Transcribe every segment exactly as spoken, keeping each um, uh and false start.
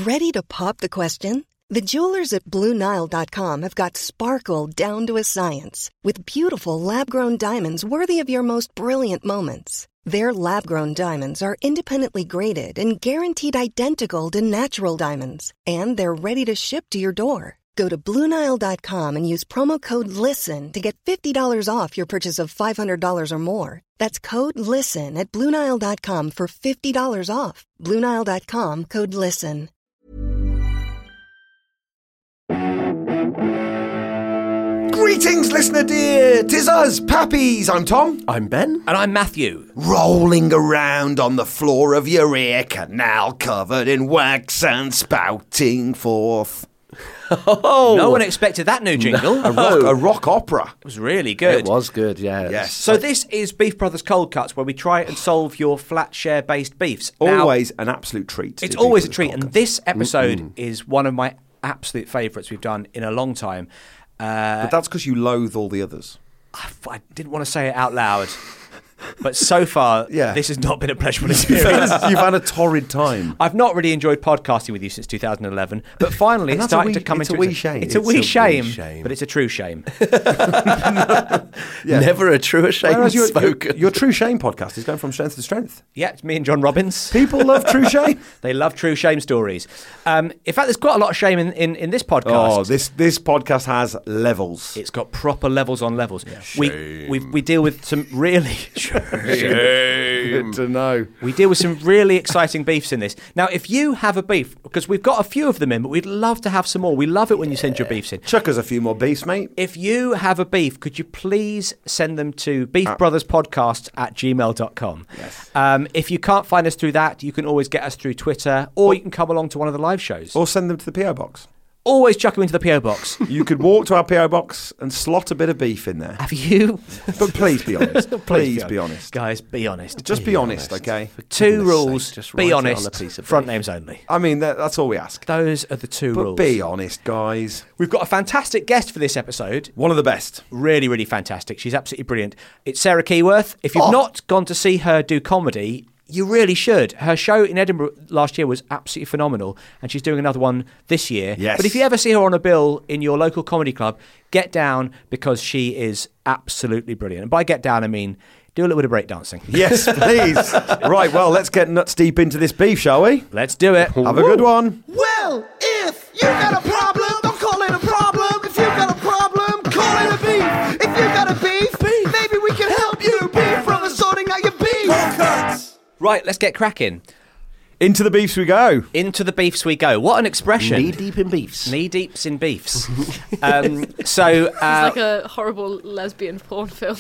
Ready to pop the question? The jewelers at Blue Nile dot com have got sparkle down to a science with beautiful lab-grown diamonds worthy of your most brilliant moments. Their lab-grown diamonds are independently graded and guaranteed identical to natural diamonds, and they're ready to ship to your door. Go to Blue Nile dot com and use promo code LISTEN to get fifty dollars off your purchase of five hundred dollars or more. That's code LISTEN at Blue Nile dot com for fifty dollars off. Blue Nile dot com, code LISTEN. Greetings, listener dear. 'Tis us, Pappies. I'm Tom. I'm Ben. And I'm Matthew. Rolling around on the floor of your ear canal, covered in wax and spouting forth. Oh, no one expected that new jingle. No. A, rock, a rock opera. It was really good. It was good, yeah. Yes. So this is Beef Brothers Cold Cuts, where we try and solve your flat share-based beefs. Always now, an absolute treat. It's always a treat, and this episode Mm-mm. is one of my absolute favourites we've done in a long time. Uh, but that's because you loathe all the others. I, I didn't want to say it out loud. But so far, yeah. this has not been a pleasurable experience. You've had a torrid time. I've not really enjoyed podcasting with you since two thousand eleven, but finally it's starting wee, to come it's into... A wee shame. It's, it's a wee shame, shame, but it's a true shame. yeah. Never a truer shame your, spoken. Your, your True Shame podcast is going from strength to strength. Yeah, it's me and John Robbins. People love True Shame. They love true shame stories. Um, in fact, there's quite a lot of shame in, in, in this podcast. Oh, this this podcast has levels. It's got proper levels on levels. Yeah. We, we we deal with some really... Shame. Good to know. We deal with some really exciting beefs in this. Now, if you have a beef, because we've got a few of them in, but we'd love to have some more. We love it when you send your beefs in. Chuck us a few more beefs, mate. If you have a beef, could you please send them to beefbrotherspodcast at gmail dot com. Yes. Um, if you can't find us through that, you can always get us through Twitter, or you can come along to one of the live shows. Or send them to the P O box. Always chuck them into the P O box. You could walk to our P O box and slot a bit of beef in there. Have you? But please be honest. please, please be honest. Guys, be honest. Just be, be honest, honest, okay? Two rules, sake, just be honest, on a piece of front names only. I mean, that, that's all we ask. Those are the two but rules. Be honest, guys. We've got a fantastic guest for this episode. One of the best. Really, really fantastic. She's absolutely brilliant. It's Sarah Keyworth. If you've oh. not gone to see her do comedy... You really should. Her show in Edinburgh last year was absolutely phenomenal, and she's doing another one this year. Yes. But if you ever see her on a bill in your local comedy club, get down, because she is absolutely brilliant. And by get down, I mean do a little bit of breakdancing. Yes, please. Right, well, let's get nuts deep into this beef, shall we? Let's do it. Have a good one. Well, if you got a problem, don't call it a problem. If you got a problem, call it a beef. If you got a beef, beef. maybe we can help you. Beef Brothers sorting out your beef. Right, let's get cracking. Into the beefs we go. Into the beefs we go. What an expression. Knee deep in beefs. Knee deeps in beefs. um, so, uh, it's like a horrible lesbian porn film.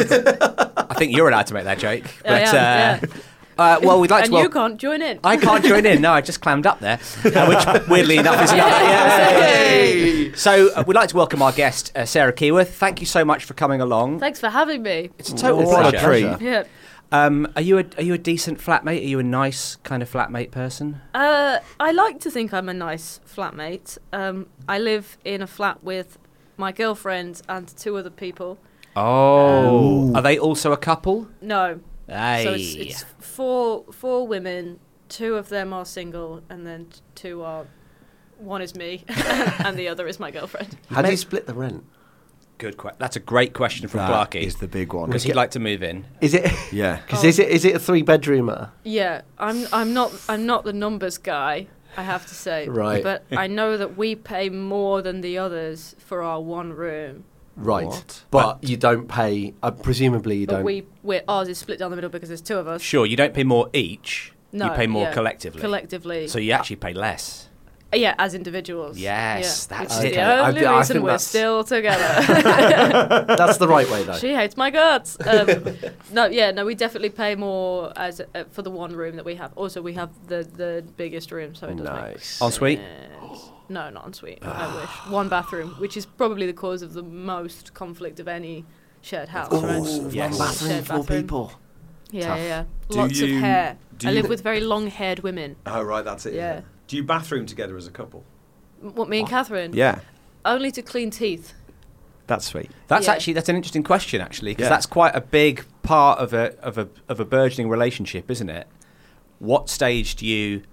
I think you're allowed to make that joke. But, I am, uh, yeah. uh, well, we'd like and to. Well, you can't join in. I can't join in. No, I just clammed up there, uh, which weirdly enough is not. Yay! So uh, we'd like to welcome our guest, uh, Sarah Keyworth. Thank you so much for coming along. Thanks for having me. It's a total what pleasure. a treat. Yeah. Um, are you a are you a decent flatmate? Are you a nice kind of flatmate person? Uh, I like to think I'm a nice flatmate. Um, I live in a flat with my girlfriend and two other people. Oh, um, are they also a couple? No. Aye. So it's, it's four four women. Two of them are single, and then two are. One is me, and the other is my girlfriend. How do you split the rent? Good question. That's a great question from That Clarky. is the big one. Because he'd like to move in. Is it? Yeah. Because oh. is it is it a three bedroomer? Yeah, I'm I'm not I'm not the numbers guy, I have to say. Right. But I know that we pay more than the others for our one room. Right. What? But, but you don't pay. Uh, presumably you but don't. we we're, ours is split down the middle because there's two of us. Sure, you don't pay more each. No, you pay more yeah, collectively. Collectively. So you actually pay less. Yeah, as individuals. Yes, yeah. that's Which it. is the only I, I reason we're that's... still together. That's the right way, though. She hates my guts. Um, no, yeah, no, we definitely pay more as uh, for the one room that we have. Also, we have the, the biggest room, so it does nice. make Ensuite? sense. No, not ensuite. I wish. One bathroom, which is probably the cause of the most conflict of any shared house, Ooh, right? yes. One bathroom, Shared four bathroom. people. Yeah, Tough. yeah, yeah. Do Lots you- of hair. do I you- live with very long-haired women. Oh, right, that's it. Yeah. Do you bathroom together as a couple? What, me and Catherine? Yeah. Only to clean teeth. That's sweet. That's Yeah. actually that's an interesting question, actually, because Yeah. that's quite a big part of a of a of a burgeoning relationship, isn't it? What stage do you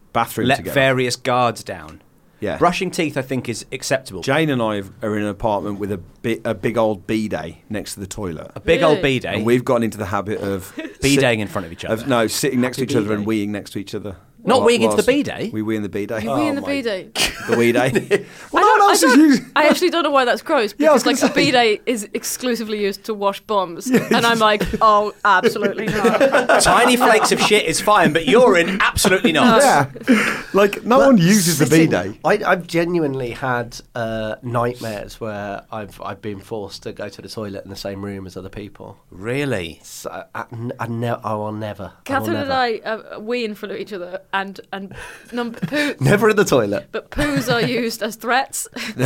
bathroom let together. various guards down. Yeah. Brushing teeth, I think, is acceptable. Jane and I are in an apartment with a, bi- a big old bidet next to the toilet. A big Really? old bidet. And we've gotten into the habit of... bidetting in front of each other. Of, no, sitting next to each Happy other and bidet. weeing next to each other. Not While- weeing into the whilst- bidet? We wee in the bidet. You wee in the bidet. The wee day. Well, I, no one don't, I, else is don't- using... I actually don't know why that's gross, Yeah, I was because like gonna the bidet is exclusively used to wash bombs, and I'm like, oh, absolutely not. Tiny flakes of shit is fine, but urine, absolutely not. Yeah. Like, no But one uses the sitting- bidet. I, I've genuinely had uh, nightmares where I've I've been forced to go to the toilet in the same room as other people. Really? So I, I, ne- I will never. I will Catherine and never. I uh, wee in front of each other, and and number poo. Never in the toilet. But poos are used as threats.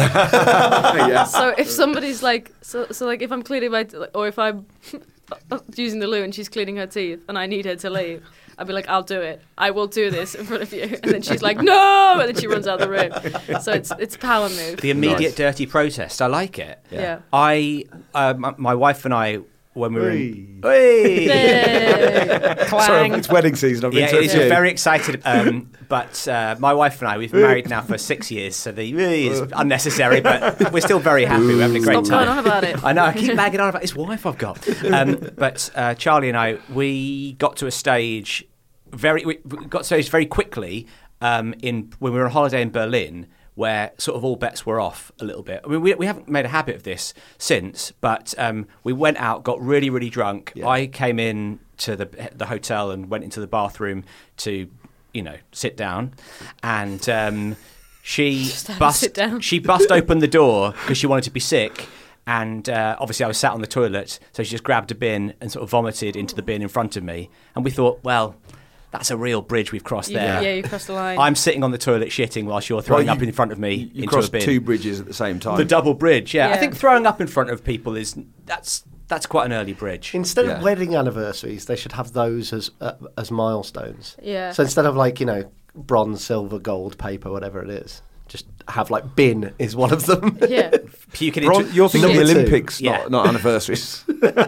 Yeah. So if somebody's like, so, so like if I'm cleaning my, or if I'm using the loo and she's cleaning her teeth and I need her to leave, I'd be like, I'll do it. I will do this in front of you. And then she's like, no! And then she runs out the room. So it's it's power move. The immediate Nice. dirty protest. I like it. Yeah. I, uh, my, my wife and I, when we were in... Hey. Yay. Sorry, Clang. it's wedding season. I've Yeah, been it's very excited. Um, but uh, my wife and I, we've been married now for six years, so the "Hey" is unnecessary, but we're still very happy. We're having a great Stop going time. on about it. I know, I keep bagging on about this wife I've got. Um, but uh, Charlie and I, we got to a stage very, we we got to a stage very quickly um, in when we were on holiday in Berlin, where sort of all bets were off a little bit. I mean, we, we haven't made a habit of this since, but um, we went out, got really, really drunk. Yeah. I came in to the the hotel and went into the bathroom to, you know, sit down, and um, she Just have a bust sit down. she bust open the door because she wanted to be sick. And uh, obviously I was sat on the toilet, so she just grabbed a bin and sort of vomited into the bin in front of me. And we thought, well, that's a real bridge we've crossed You- there. Yeah, you crossed the line. I'm sitting on the toilet shitting whilst you're throwing Well, up you- in front of me You, you into cross a bin. two bridges at the same time. The double bridge, yeah. I Yeah. think throwing up in front of people is that's that's quite an early bridge. Instead Yeah. of wedding anniversaries, they should have those as uh, as milestones. Yeah. So instead of like, you know, bronze, silver, gold, paper, whatever it is, just have like bin is one of them. Yeah. Puking Bron- into you're thinking Number two. Olympics, Yeah. not, not anniversaries.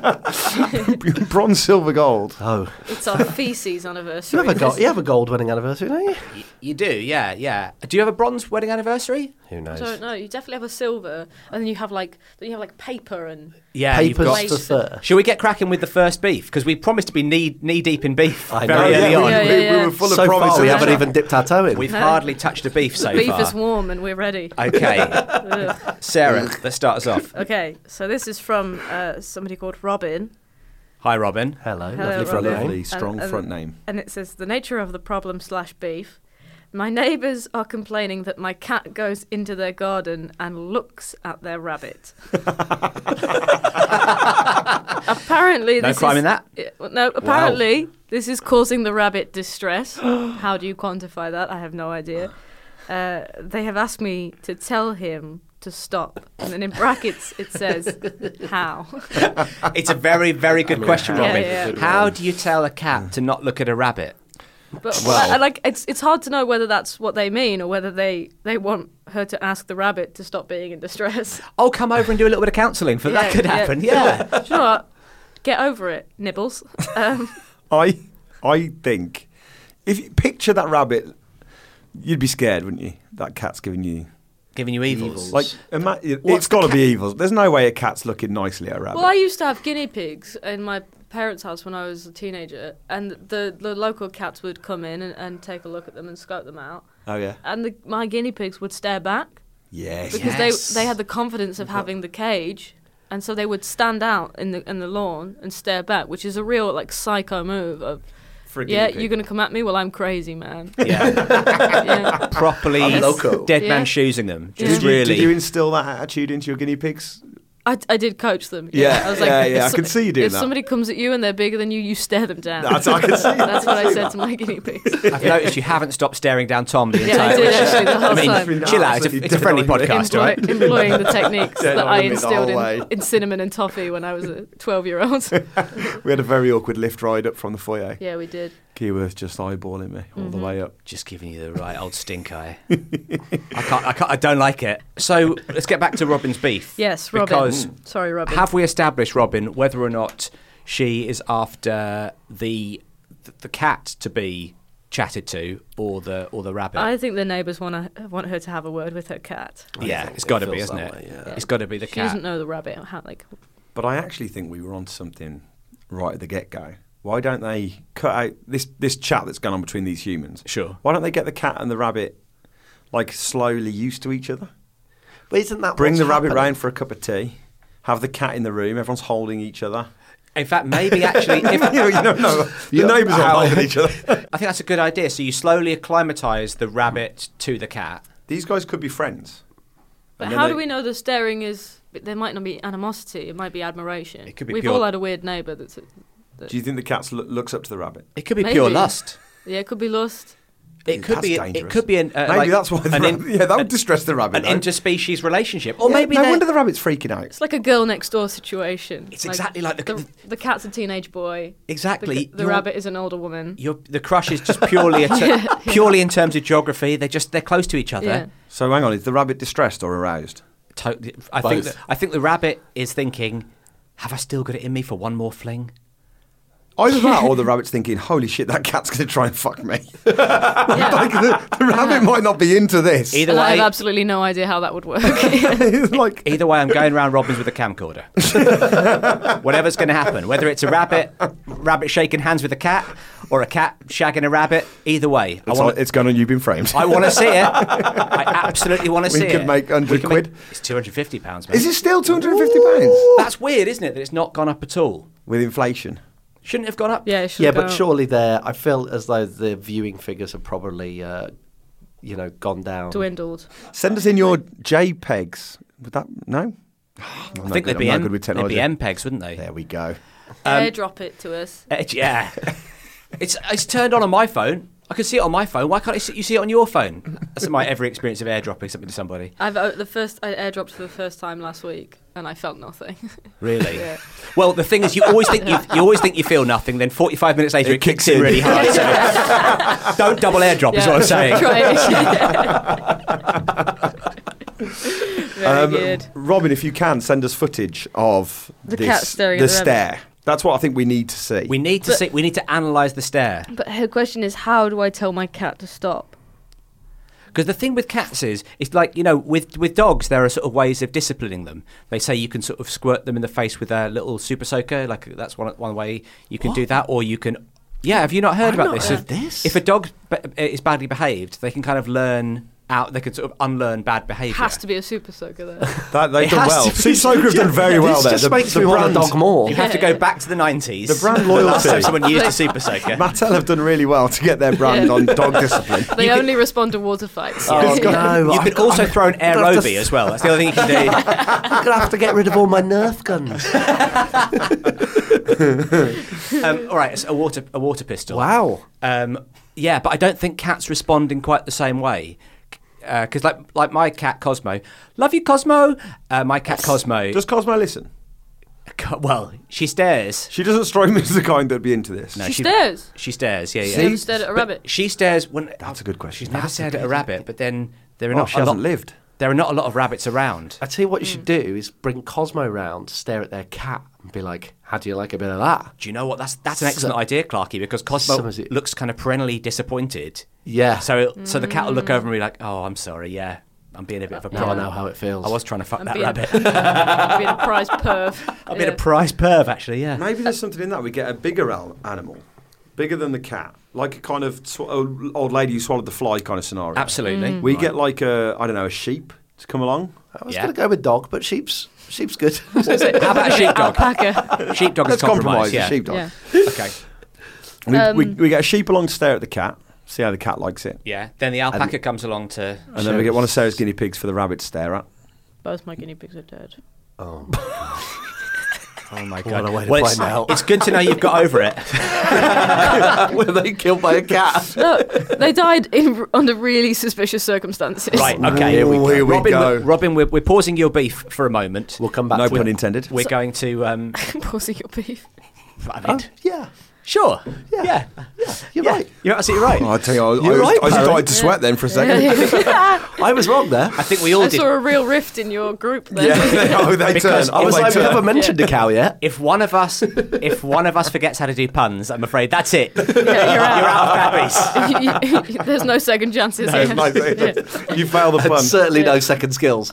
Bronze, silver, gold. Oh, It's our feces anniversary. you have a gold, you have a gold wedding anniversary, don't you? Y- you do, yeah, yeah. Do you have a bronze wedding anniversary? Who I knows? don't know. You definitely have a silver, and then you have like then you have like paper and Yeah, you've Papers got. for thirst. Shall we get cracking with the first beef? Because we promised to be knee knee deep in beef I very know, early yeah, on. Yeah, we, yeah, we yeah. were full of So promise. far, we and haven't even dipped our toe in. We've No. hardly touched a beef so beef far. is warm and we're ready. Okay, Ugh. Sarah, let's start us off. Okay, so this is from uh, somebody called Robin, Hi, Robin. Hello, Hello, lovely front Robin. Lovely, name. strong and- front name. and it says the nature of the problem slash beef. My neighbours are complaining that my cat goes into their garden and looks at their rabbit. Apparently, No this crime is, in that. Yeah, well, no, apparently this is causing the rabbit distress. How do you quantify that? I have no idea. Uh, they have asked me to tell him to stop, and then in brackets it says how. It's a very, very good question, how- Robin. Yeah, yeah. How do you tell a cat to not look at a rabbit? But Well- I- I like it's it's hard to know whether that's what they mean or whether they, they want her to ask the rabbit to stop being in distress. Oh, come over and do a little bit of counselling, for that Yeah, could yeah. happen. Yeah. Do you know what? Get over it, Nibbles. Um, I I think if you picture that rabbit, you'd be scared, wouldn't you? That cat's giving you Giving you evils. like ima- it's What's got to the be evil. There's no way a cat's looking nicely at a rabbit. well, I used to have guinea pigs in my parents' house when I was a teenager, and the the local cats would come in and, and take a look at them and scope them out, oh yeah. and the, my guinea pigs would stare back Yes. because Yes. they they had the confidence of having the cage. And so they would stand out in the in the lawn and stare back, which is a real like psycho move of For a yeah, guinea pig. you're gonna come at me? Well, I'm crazy, man. yeah. yeah. Properly I'm loco. dead Yeah. man shoesing them. Yeah. Just Did you, really. did you instill that attitude into your guinea pigs? I, I did coach them. Yeah, I was yeah, like, yeah, if I so- can see you doing if that. somebody comes at you and they're bigger than you, you stare them down. That's I can see. That's what I said to my guinea pigs. I've noticed you haven't stopped staring down Tom the Yeah, entire I did actually the I whole mean, time. chill out. It's a, it's a friendly podcast, Employ, right? employing the techniques Dead that on I me the instilled whole way. in, in cinnamon and toffee when I was a twelve-year-old. We had a very awkward lift ride up from the foyer. Yeah, we did. Keyworth just eyeballing me all the Mhm. way up. Just giving you the right old stink eye. I can't. I can't. I don't like it. So let's get back to Robin's beef. Yes, Robin. Because Sorry, Robin. have we established, Robin, whether or not she is after the the cat to be chatted to, or the or the rabbit. I think the neighbours want to want her to have a word with her cat. yeah, think it's it got to be, feels isn't that it? way, yeah. It's got to be the She cat. doesn't know the rabbit. How, like, But I actually think we were onto something right at the get-go. Why don't they cut out this, this chat that's going on between these humans? Sure. Why don't they get the cat and the rabbit, like, slowly used to each other? But isn't that Bring what's the rabbit happening? round for a cup of tea. Have the cat in the room. Everyone's holding each other. In fact, maybe actually, if, you know, you don't know. The Yeah. neighbours are holding each other. I think that's a good idea. So you slowly acclimatise the rabbit to the cat. These guys could be friends. but And then how they- do we know the staring is? There might not be animosity. It might be admiration. It could be We've pure- all had a weird neighbour that's. Do you think the cat lo- looks up to the rabbit? It could be pure Maybe. lust. Yeah, it could be lust. It could That's be. dangerous. It could be an. Uh, Maybe like that's why. The an rabbit, in- yeah, that would an- distress the rabbit. an though. interspecies relationship, or Yeah, maybe no they're- wonder the rabbit's freaking out. It's like a girl next door situation. It's exactly like the- the the cat's a teenage boy. exactly The, the you're- rabbit is an older woman. You're, the crush is just purely a ter- purely in terms of geography. They just they're close to each other. Yeah. So hang on, is the rabbit distressed or aroused? Totally. I think Both. that, I think the rabbit is thinking, have I still got it in me for one more fling? Either that or the rabbit's thinking, holy shit, that cat's going to try and fuck me. Yeah. Like, the, the rabbit might not be into this. Either And I way, have absolutely no idea how that would work. It's like, either way, I'm going round Robbins with a camcorder. Whatever's going to happen, whether it's a rabbit, rabbit shaking hands with a cat, or a cat shagging a rabbit, either way, I it's, want. on, it's gone on You've Been Framed. I want to see it. I absolutely want to We see could it. make one hundred We can quid. make- it's two hundred fifty pounds, man. Is it still two hundred fifty pounds? That's weird, isn't it? That it's not gone up at all. With inflation. Shouldn't have gone up. yeah, it should Yeah, go but up. surely there. I feel as though the viewing figures have probably, uh, you know, gone down. dwindled. Send us in your JPEGs. Would that, no? I think they'd be, I'm no M- good with they'd technology. be M P E Gs, wouldn't they? There we go. Airdrop it to us. Uh, yeah. it's it's turned on on my phone. I can see it on my phone. Why can't I see, you see it on your phone? That's my every experience of airdropping something to somebody. I've uh, the first I airdropped for the first time last week, and I felt nothing. Really? Yeah. Well, the thing is, you always think you you always think you feel nothing. Then forty-five minutes later, it, It kicks, kicks in in. really hard. So don't double airdrop, is what I'm saying. Try it. Very Um, good. Robin, if you can, send us footage of The this, cat staring the at the rabbit. stare. That's what I think we need to see. We need to But- see. We need to analyse the stare. But her question is, how do I tell my cat to stop? Because the thing with cats is, it's like, you know, with with dogs, there are sort of ways of disciplining them. They say you can sort of squirt them in the face with a little super soaker, like that's one one way you can do that, or you can. Yeah, have you not heard I've about not this? heard If- this. If a dog ba- is badly behaved, they can kind of learn out. They can sort of unlearn bad behaviour. Has to be a super soaker there. that, they've It done has well. to be- Sea Soaker have done very well this there. just The- makes the me want brand- a dog more. You have to go back to the nineties. The brand The last loyalty. time someone used a super soaker. Mattel have done really well to get their brand Yeah. on dog discipline. They You could- only respond to water fights. Oh, no. You I- can also throw an I'm gonna have to aerobie f- as well. That's the other thing you can do. I'm going to have to get rid of all my Nerf guns. Um, all right, it's a water a water pistol. Wow. Um, yeah, but I don't think cats respond in quite the same way. Because like like my cat Cosmo, love you Cosmo. Uh, my cat Cosmo. Does Cosmo listen? Co- well, she stares. She doesn't strike me as the kind that'd be into this. No, She stares. She stares. Yeah, yeah. She never stared at a But rabbit. She stares when. That's a good question. She's never That's a stared at a good- rabbit, but then there are Well, not. she a hasn't lot, lived. There are not a lot of rabbits around. I tell you what you should do is bring Cosmo round, stare at their cat, and be like, "How do you like a bit of that?" Do you know what? That's that's an So- excellent idea, Clarky, because Cosmo Some is it- looks kind of perennially disappointed. Yeah. So so the cat will look over and be like, "Oh, I'm sorry. Yeah, I'm being a bit of a now I prod. know how it feels. I was trying to fuck I'm that being- rabbit. I'd be a prize perv. I've been a prize perv, actually. Yeah. Maybe there's something in that. We get a bigger al- animal, bigger than the cat, like a kind of sw- old old lady who swallowed the fly kind of scenario. Absolutely. We Right. get like a I don't know a sheep to come along. I was Yeah. going to go with dog, but sheep's sheep's good. How about a sheepdog? Alpaca. Sheepdog is Let's compromise. compromise. Yeah. A sheepdog. Yeah. Okay. We, Um, we, we get a sheep along to stare at the cat, see how the cat likes it, Yeah. Then the alpaca comes along to. and then we get one of Sarah's guinea pigs for the rabbit to stare at. Both my guinea pigs are dead. Oh, Oh my What god. a way to well, find it's, out. it's good to know you've got over it. were they killed by a cat? No, they died in under really suspicious circumstances. Right. Okay. Here we go. Here we Robin, go. we're- Robin, we're, we're pausing your beef for a moment. We'll come back No to pun it. intended. We're going to. Um, Pausing your beef. I mean, Oh, yeah. Sure. Yeah. Yeah. You're Yeah. right. You're absolutely right. Oh, I tell you, I, I, You're was- right, I Barry. started to sweat then for a second. I was wrong there. I think we all I did. saw a real rift in your group there. Yeah, oh, they Because turn. I Oh, was they like, we turn. haven't mentioned a cow yet. If one of us, if one of us forgets how to do puns, I'm afraid that's it. You're Yeah, you're out. out of Babbies. There's no second chances No, here. no, you fail the And pun. certainly no second skills.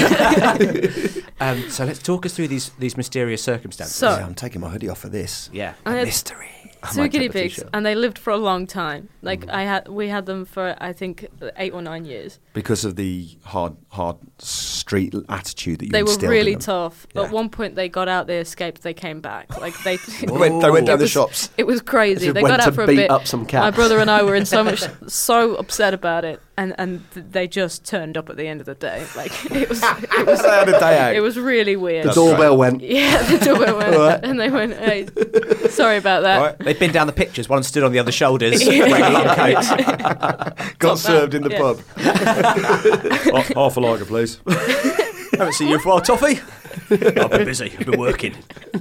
Um, so let's talk us through these these mysterious circumstances. So- Yeah, I'm taking my hoodie off for this. yeah. I had Mystery. two might guinea keep a pigs, t-shirt. and they lived for a long time. Like I had, we had them for I think eight or nine years. Because of the hard, hard street attitude that you They were instilled in really them. tough. Yeah. At one point, they got out, they escaped, they came back. Like they, They went, they went down It the was- shops. it was crazy. They They went got to out for a beat bit. up some cats. My brother and I were in so much, so upset about it, and and th- they just turned up at the end of the day. Like it was, it was, They had a day out. it was really weird. The doorbell went. Yeah, the doorbell went, Right. and they went, "Hey, sorry about that." Right. They'd been down the pictures. One stood on the other shoulders, wearing a long coat. Got served in the Yeah. pub. oh, half a lager, please. Haven't seen you for a while, Toffee. I've been busy. I've been working.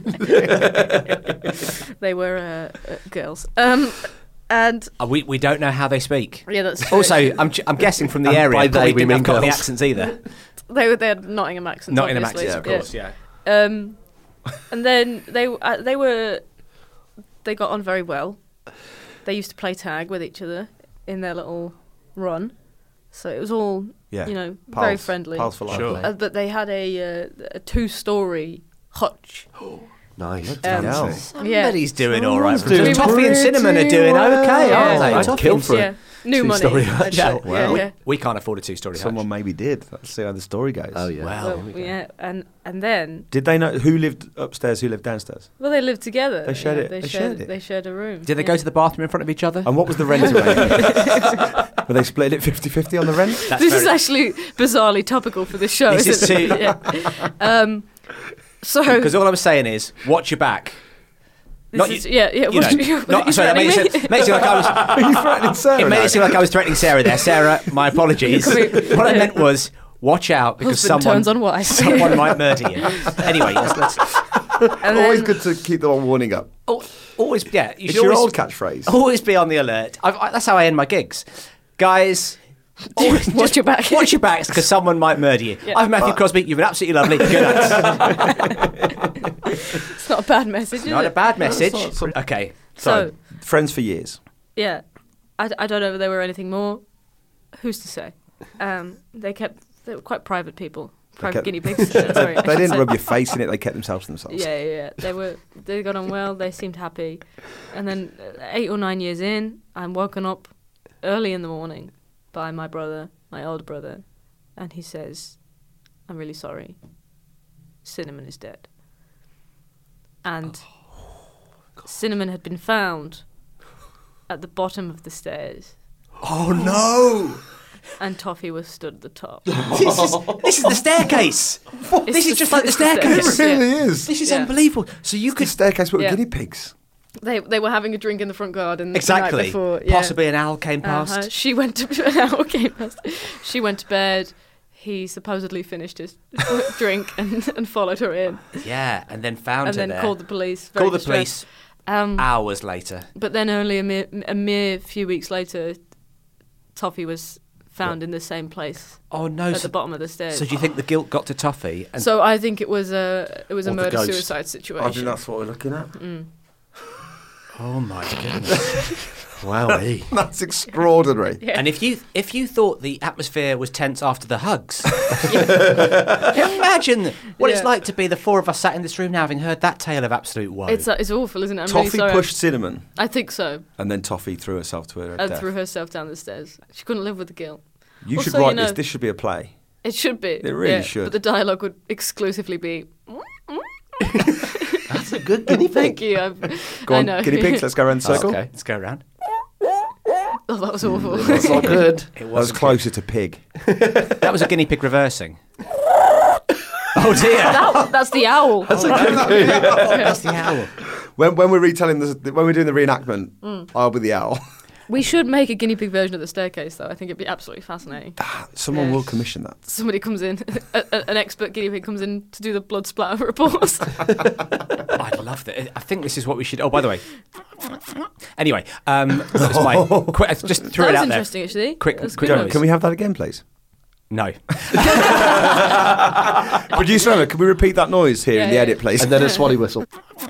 They were uh, uh, girls. Um, and Uh, we we don't know how they speak. yeah, that's true. Also, I'm I'm guessing from the And area, by probably they, we didn't mean have got any girls. accents either. they were they had Nottingham accents. Nottingham obviously. accents, of course, yeah. Um, and then they uh, they were they got on very well. They used to play tag with each other in their little run, so it was all Yeah. you know very Pals. friendly. Pals for life. Sure. Uh, but they had a uh, a two-story hutch. Nice. Um, Yeah. Somebody's doing all right. Someone's doing Toffee and Cinnamon are doing pretty okay, well. aren't they? Yeah. I'd Toffee kill and for it. Yeah, new money. Two-story I'd hutch. say. Yeah, yeah, well, yeah. We can't afford a two-story Someone hutch. maybe did. Let's see how the story goes. Oh yeah. Wow. Well, There we go. yeah, and and then Did they know who lived upstairs, who lived downstairs? well they lived together. They shared yeah, it- They, they shared, shared it. They shared a room. Did they yeah. go to the bathroom in front of each other? And what was the rent arrangement? Were they split it fifty-fifty on the rent? That's This is very- actually bizarrely topical for this show. This is isn't it? too- Yeah. Um, so Because all I'm saying is, watch your back. this not is, you- yeah, yeah. You what know, you- what not, you sorry, that threatening makes me? it, makes it like I was. Are you threatening Sarah? It made now? it seem like I was threatening Sarah there. Sarah, my apologies. Come here. What I Yeah. meant was, watch out because Husband someone turns on wife. someone might murder you. Anyway, let's, let's And Always then- good to keep the one warning up. al- always yeah. You It's should your always, old catchphrase. always be on the alert. I've, I, that's how I end my gigs, guys. Always Watch just your back. Watch your backs because someone might murder you. Yeah. I'm Matthew Crosby. You've been absolutely lovely. Good night. It's not a bad message, is Not it? a bad message. not some- Okay. So, Friends for years. yeah, I, I don't know if there were anything more. Who's to say? Um, they kept they were quite private people, private kept- guinea pigs. uh, Sorry, I They should didn't say. rub your face in it. They kept themselves to themselves. Yeah, yeah, yeah. They were they got on well. They seemed happy, and then uh, eight or nine years in, I'm woken up early in the morning by my brother, my older brother, and he says, "I'm really sorry. Cinnamon is dead." And Cinnamon had been found at the bottom of the stairs, Oh no! and Toffee was stood at the top. This is this is the staircase. This is It's just like the it's the staircase. It Yeah. really is. This is Yeah. unbelievable. So you You could could staircase but with Yeah. guinea pigs. They they were having a drink in the front garden the exactly. night before. Yeah. Possibly an owl came past. Uh-huh. She went to an hour came past. She went to bed. He supposedly finished his drink and, and followed her in, Yeah, and then found and her then there. called the police. very Called the distressed. police Um, hours later. but then only a mere a mere few weeks later, Toffee was found in the same place Oh no! at So, the bottom of the stairs. so do you think the guilt got to Toffee? And So I think it was a it was a Or the murder ghost. suicide situation. I think that's what we're looking at. Mm. oh my goodness! Wowee. That's extraordinary. Yeah. And if you if you thought the atmosphere was tense after the hugs, imagine what it's Yeah. like to be the four of us sat in this room now, having heard that tale of absolute woe. It's uh, it's awful, isn't it? I'm Toffee really sorry. pushed Cinnamon, I think so, and then Toffee threw herself to her and death. threw herself down the stairs. She couldn't live with the guilt. You Also, should write you know- this. This should be a play. It should be. It really yeah, should. But the dialogue would exclusively be. That's a good guinea Thank pig. you. I've, Go I on, know. guinea pigs. Let's go around the Oh, circle. okay, let's go around. Oh, that was awful. That's not good. It That was wasn't closer to pig. good. That was a guinea pig reversing. Oh dear! That- that's the owl. That's a good guinea pig. That's the owl. When when we're retelling this, when we're doing the reenactment, Mm. I'll be the owl. We should make a guinea pig version of the staircase, though. I think it'd be absolutely fascinating. Someone Yeah. will commission that. Somebody comes in, a, a, an expert guinea pig comes in to do the blood splatter report. I'd love that. I think this is what we should. Oh, by the way, Anyway, um, that's my quick, just threw That it was out there. interesting, actually. Quick, That's quick good noise. noise. Can we have that again, please? No. Producer Emma, can we repeat that noise here Yeah, in the yeah. edit, please? And then a swanny whistle.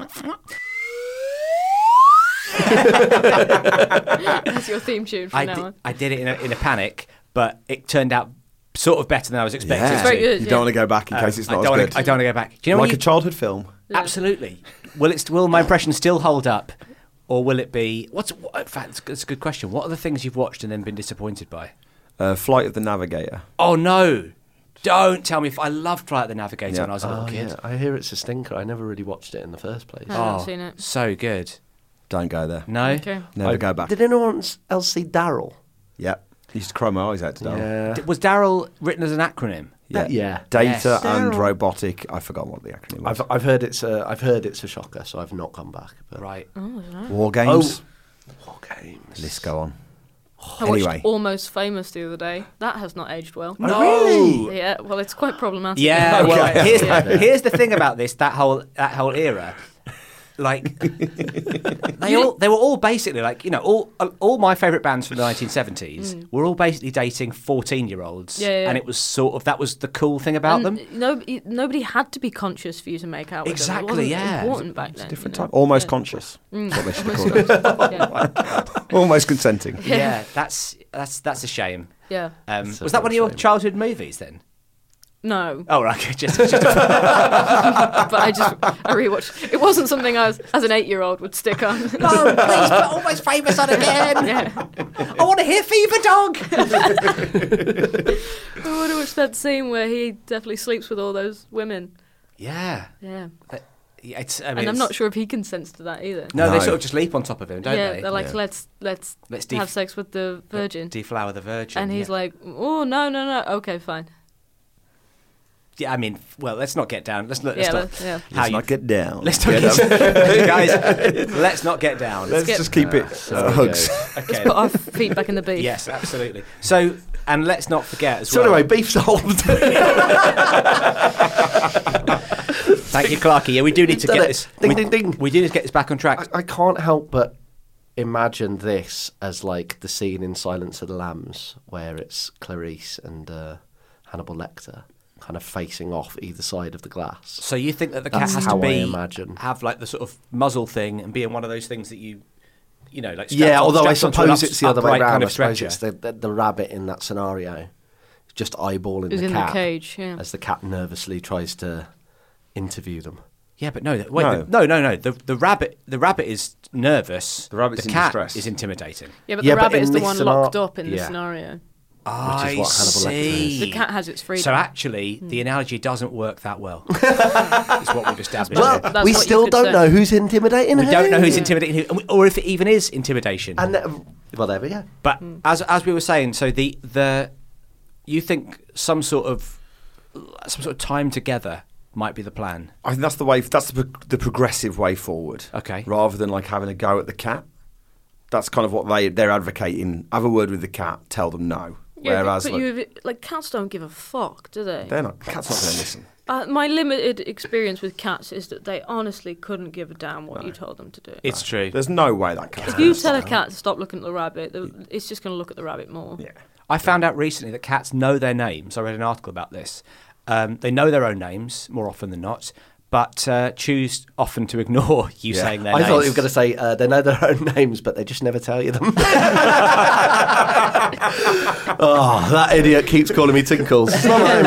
That's your theme tune from I, now di- on. I did it in a, in a panic, but it turned out sort of better than I was expecting. Yeah. It's very to. good. You yeah. don't want to go back in Um, case it's I not don't as wanna, good. I don't want to go back. Do you know Like when a you, childhood film. Absolutely. Will it? Will my impression still hold up, or will it be? What's? What, in fact, it's a good question. What are the things you've watched and then been disappointed by? Uh, Flight of the Navigator. Oh no! Don't tell me. If I loved Flight of the Navigator Yeah. when I was a little Oh, kid. yeah. I hear it's a stinker. I never really watched it in the first place. I haven't Oh, seen it. so good. Don't go there. No. Okay. Never I- go back. Did anyone else see Daryl? Yep. Used to cry my eyes out to Daryl. Yeah. D- Was Daryl written as an acronym? Yeah. Yeah. Data Yes. and Daryl. robotic. I forgot what the acronym was. I've I've heard it's a I've heard it's a shocker, so I've not gone back. But Right. War games. War games. Let's go on. I watched Anyway. Almost Famous the other day. That has not aged well. No. really? Yeah, well, it's quite problematic. Yeah. in Well, many ways. here's Yeah. here's the thing about this. That whole that whole era. Like they all they were all basically like you know all all my favourite bands from the nineteen seventies were all basically dating fourteen year olds, Mm. Yeah, yeah. and it was sort of that was the cool thing about And them. Nobody, nobody had to be conscious for you to make out with Exactly, them. It wasn't yeah. important back then. Different you know? time. Almost Yeah. conscious. Mm. That's what they should have Almost called it. conscious. yeah. Almost consenting. Yeah, that's that's that's a shame. yeah. Um, That's a was that one of your shame. childhood movies then? No, Oh, right, okay, just, just a, but I just I rewatched. It wasn't something I was, as an eight-year-old, would stick on. no, please put Almost Famous on again. yeah. I want to hear Fever Dog. I would have watched that scene where he definitely sleeps with all those women. Yeah, Yeah, Yeah, it's, I mean, and I'm it's- not sure if he consents to that either. No, they No. sort of just leap on top of him, don't yeah, they? they're like, Yeah. let's let's Let's def- have sex with the virgin, deflower the virgin. and he's yeah. like, oh no no no, okay fine. yeah, I mean, well, let's not get down. Let's not. Yeah, Let's not let's- yeah. how Let's you- not get down. Let's not Get get up. guys. Let's not get down. Let's get- just keep it uh, hugs. Let's Okay. put our feet back in the beef. Yes, absolutely. So, and let's not forget as So well. anyway, beef solved. Thank you, Clarky. Yeah, we do need to Done get it. this. Ding, we, ding, ding. We do need to get this back on track. I, I can't help but imagine this as like the scene in Silence of the Lambs where it's Clarice and uh, Hannibal Lecter kind of facing off either side of the glass. So you think that the cat That's has how to I be imagine. have like the sort of muzzle thing and be in one of those things that you, you know, like strapped Yeah, on- although I strapped onto an suppose up- it's the other way upright around. kind I of suppose stretcher. it's the, the, the rabbit in that scenario just eyeballing Who's the in cat the cage? Yeah. as the cat nervously tries to interview them. Yeah, but no, th- wait, No. the- no, no, no. The the rabbit, the rabbit is nervous. The rabbit's the in cat distress. is intimidating. Yeah, but Yeah, the but rabbit in is the this one scenario- locked up in the yeah. scenario. I is what Hannibal Lecter see. is. The cat has its freedom. So actually, the analogy doesn't work that well. Is what we've established. Well, here. That's we what you still could don't say. know who's intimidating we who. don't know who's intimidating who, or if it even is intimidation. And uh, whatever, yeah. But as as we were saying, so the the you think some sort of some sort of time together might be the plan. I think that's the way. That's the, pro- the progressive way forward. Okay. Rather than like having a go at the cat. That's kind of what they they're advocating. Have a word with the cat. Tell them no. Yeah, but- Whereas but like, you like cats don't give a fuck, do they? they're not. Cat's not going to listen. Uh, my limited experience with cats is that they honestly couldn't give a damn what you told them to do. It's true. There's no way that cat. If you tell a cat to stop looking at the rabbit, the- it's just going to look at the rabbit more. Yeah. I found out recently that cats know their names. I read an article about this. Um, they know their own names more often than not, but uh, choose often to ignore you Yeah. saying their I names. thought you were going to say uh, they know their own names, but they just never tell you them. Oh, that idiot keeps calling me Tinkles. It's not my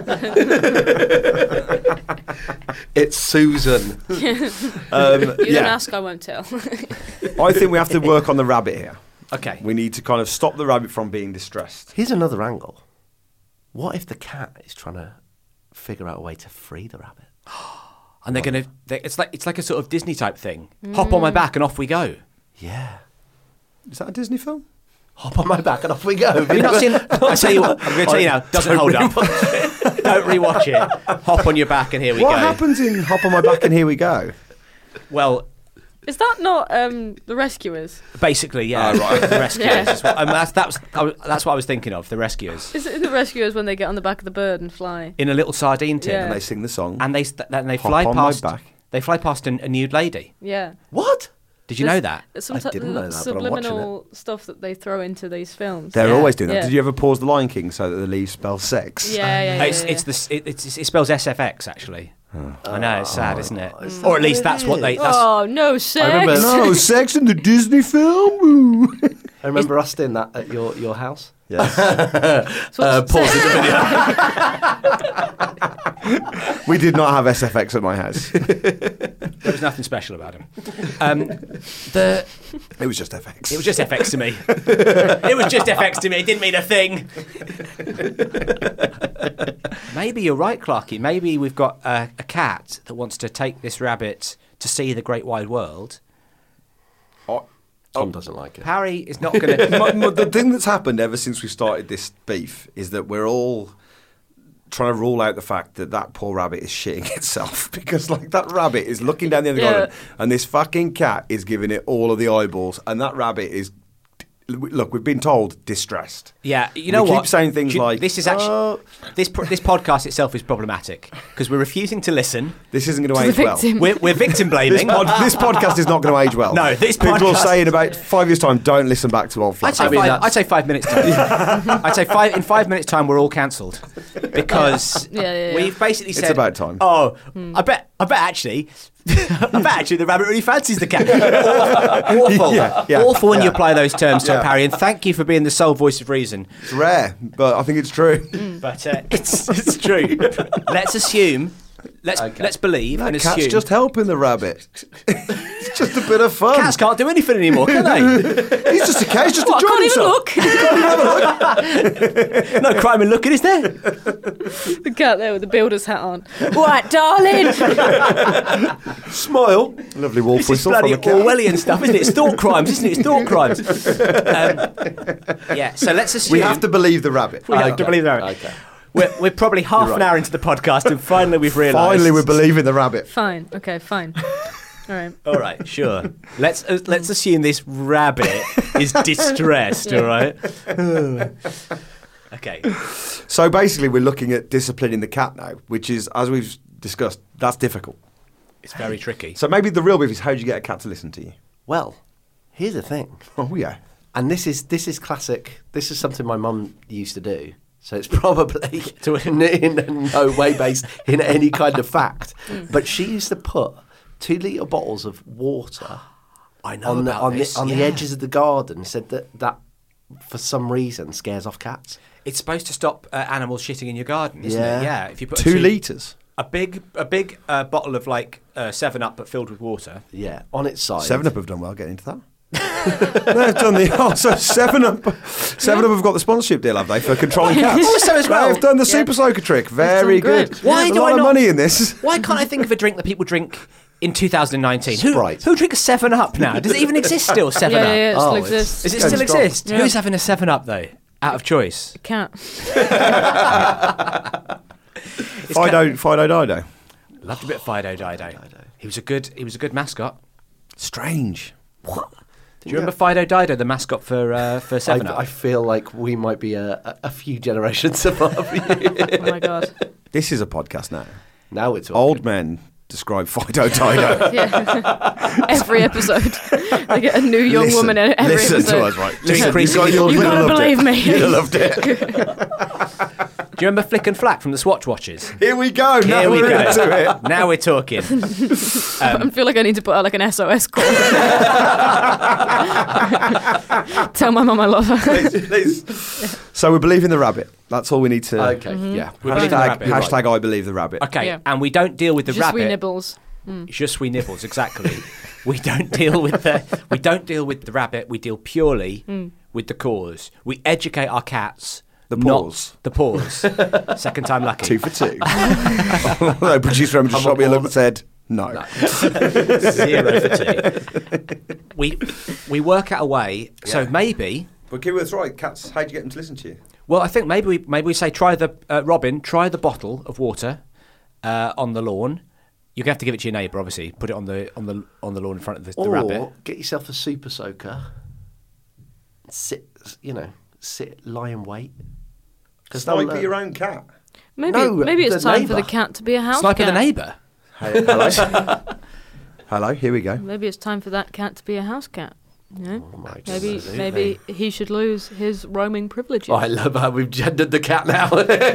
own. It's Susan. Um, You don't yeah. ask, I won't tell. I think we have to work on the rabbit here. Okay. We need to kind of stop the rabbit from being distressed. Here's another angle. What if the cat is trying to figure out a way to free the rabbit? And they're going to. It's like it's like a sort of Disney type thing. Hop on my back and off we go. Yeah. Is that a Disney film? Hop on my back and off we go. Have you not seen? I tell you what. I'm going to tell you now. Doesn't hold up. Don't rewatch it. Hop on your back and here we what go. happens in Hop on My Back and Here We Go? Well, Is that not um, the Rescuers? basically, yeah. Oh, right. The rescuers. Yeah. is what- um, that's that was, I was- that's what I was thinking of. The rescuers Is it the Rescuers when they get on the back of the bird and fly? in a little sardine tin, Yeah. And they sing the song. and they st- and they Hop fly on my past. back. They fly past an, a nude lady. Yeah. What? Did you know that? Sometimes I didn't know that, but I'm watching subliminal stuff that they throw into these films. They're Yeah. always doing that. Yeah. Did you ever pause The Lion King so that the leaves spell sex? Yeah, yeah, yeah. it's yeah, it's yeah. the s- it, it's, it spells S F X actually. I know it's sad, isn't it? is Or at that least what that's it what they. is? That's, Oh, no sex. remember- No, sex in the Disney film? Ooh. I remember us doing that at your, your house. Yes. So Uh, what's- pausing the video. We did not have S F X at my house. there was nothing special about him. Um, the It was just F X. it was just F X to me. It was just F X to me. It didn't mean a thing. Maybe you're right, Clarky. Maybe we've got a, a cat that wants to take this rabbit to see the great wide world. Tom doesn't like it. Harry is not going to. My- my- the thing that's happened ever since we started this beef is that we're all trying to rule out the fact that that poor rabbit is shitting itself because like that rabbit is looking down the end of the Yeah. garden and this fucking cat is giving it all of the eyeballs and that rabbit is look we've been told distressed. Yeah, you know we what? keep saying things Do you- like this is actually "Oh, this pro- this podcast itself is problematic because we're refusing to listen. this isn't going to To age the well. victim. We're, we're victim This, blaming. pod, this podcast is not going to age well. No, this people will podcast- say in about five years' time, don't listen back to old I'd flats. say, I mean, five, that's- I'd say five minutes time. I'd say five in five minutes time we're all cancelled because Yeah, yeah, yeah. we've basically It's said about time. Oh, I bet I bet actually I bet actually the rabbit really fancies the cat. Awful, awful, Yeah, yeah, awful when you yeah. apply those terms to Yeah. it, Harry. And thank you for being the sole voice of reason. It's rare, but I think it's true. But uh, it's it's true. Let's assume. Let's Okay. let's believe That and cat's assume. just helping the rabbit. It's just a bit of fun. Cats can't do anything anymore, can they? He's just a cat. He's just What, I enjoying can't even himself. look. No crime in looking, is there? The cat there with the builder's hat on. What, darling? Smile. Lovely wolf This is whistle from bloody a cat. Orwellian stuff, isn't it? It's thought crimes, isn't it? It's thought crimes. Um, yeah, so let's assume We have to believe the rabbit. we have to Okay. believe that. Okay. We're, we're probably half You're an right. hour into the podcast, and finally we've realised. Finally, we believe in the rabbit. Fine. Okay, fine. All right. All right, sure. Let's uh, let's assume this rabbit is distressed. All right. Okay. So basically, we're looking at disciplining the cat now, which is, as we've discussed, that's difficult. It's very tricky. So maybe the real beef is how do you get a cat to listen to you? Well, here's the thing. Oh yeah. And this is this is classic. This is something my mum used to do. So it's probably in, in no way based in any kind of fact. But she used to put two litre bottles of water I know on the about on this, the on the yeah. edges of the garden. Said that that for some reason scares off cats. It's supposed to stop uh, animals shitting in your garden, isn't Yeah. it? Yeah. If you put a Two litres. a big a big uh, bottle of like uh, Seven Up, but filled with water. Yeah, on its side. Seven Up have done well getting into that. They've done the oh, so Seven Up. Seven Up have got the sponsorship deal, have they, for controlling cats? Oh, so as well. They've done the Yeah. super soaker trick. Very done good. good. Why a do lot I of not- money in this? Why can't I think of a drink that people drink in two thousand nineteen? Who, Sprite. who drinks Seven Up now? Does it even exist still? Seven Yeah, Up. yeah, yeah, it Oh, still it's- exists. Does it Going still strong. exist? Yeah. Who's having a Seven Up though? Out of choice. Cat. Fido, Fido Dido. Loved a bit of Fido Dido. He was a good. He was a good mascot. Strange. Do you remember Fido Dido, the mascot for uh, for Seven I, Up? I feel like we might be a, a, a few generations above you. Oh my god. This is a podcast now. Now we're talking. Old men describe Fido Dido. Yeah. Every episode, they get a new young Listen, woman in every listen episode. to us, right? Listen, Listen, you, You you'd gotta have loved believe it. me. You'd have loved it. Do you remember Flick and Flack from the Swatch Watches? Here we go. Now Here we we're go. into it. Now we're talking. I feel like I need to put out like an S O S call. Tell my mum I love her. Please, please. So we believe in the rabbit. That's all we need to. Okay, yeah. We believe in the Hashtag, rabbit. hashtag I believe the rabbit. Okay, Yeah. and we don't deal with the Just wee rabbit. nibbles. Just we nibbles, exactly. We don't deal with the we don't deal with the rabbit. We deal purely with the cause. We educate our cats. The not paws. The paws. Second time lucky. Two for two. No, producer Emma just shot me a look and said, no. Zero for two. We we work out a way. So Yeah. maybe. But Keyworth's right. Cats, how'd you get them to listen to you? Well, I think maybe we maybe we say try the uh, Robin. Try the bottle of water uh, on the lawn. You're gonna have to give it to your neighbour, obviously. Put it on the on the on the lawn in front of the, the Or rabbit. get yourself a super soaker. Sit, you know, sit, lie in wait. Sniper your own cat. Maybe No, maybe it's the time for the neighbour. cat to be a house Sniper cat. the neighbour. Hey, hello. Hello, here we go. Maybe it's time for that cat to be a house cat. You know? Oh my maybe goodness. maybe he should lose his roaming privileges. Oh, I love how we've gendered the cat now.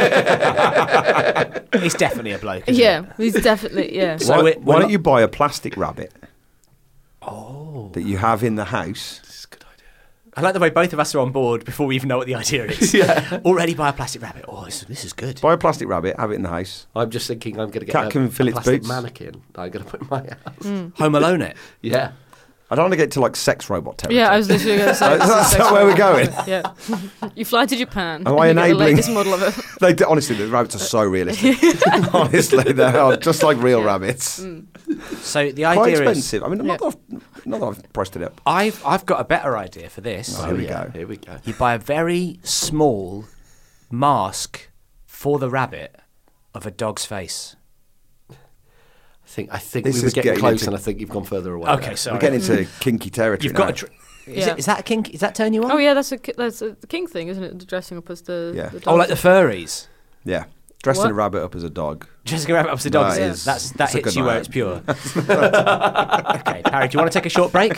He's definitely a bloke. Isn't yeah, he's definitely yeah. So why, it- why we're don't not- you buy a plastic rabbit Oh. that you have in the house? This is a good idea. I like the way both of us are on board before we even know what the idea is. Yeah. Already buy a plastic rabbit. Oh, this, this is good. Buy a plastic rabbit, have it in the house. I'm just thinking I'm going to get Cat a, can fill a its plastic boots. mannequin that I'm going to put in my house. Home Alone it. Yeah. I don't want to get to like sex robot territory. Yeah, I was literally going to say. That's this is not where we're going. Yeah, you fly to Japan. Am I and you get the enabling- latest model of it? They do, honestly, the rabbits are so realistic. Honestly, they are just like real rabbits. So the Quite idea is, expensive. I mean, not, Yeah. that I've, not that I've priced it up. I've I've got a better idea for this. Oh, here we yeah, go. Here we go. You buy a very small mask for the rabbit of a dog's face. I think I think This we were is getting getting close, into- and I think you've gone further away. Okay, there. sorry. We're getting into kinky territory You've now. got a. Tr- is, Yeah. it, is that a kink? Is that turn you on? Oh yeah, that's a ki- that's a king thing, isn't it? The dressing up as the. Yeah. the Oh, like the dog. furries. Yeah. Dressing What? a rabbit up as a dog. Jessica Rabbit ups the dogs. That Yeah. is- That's that that's a hits good you where night. it's pure. Okay, Harry, do you want to take a short break?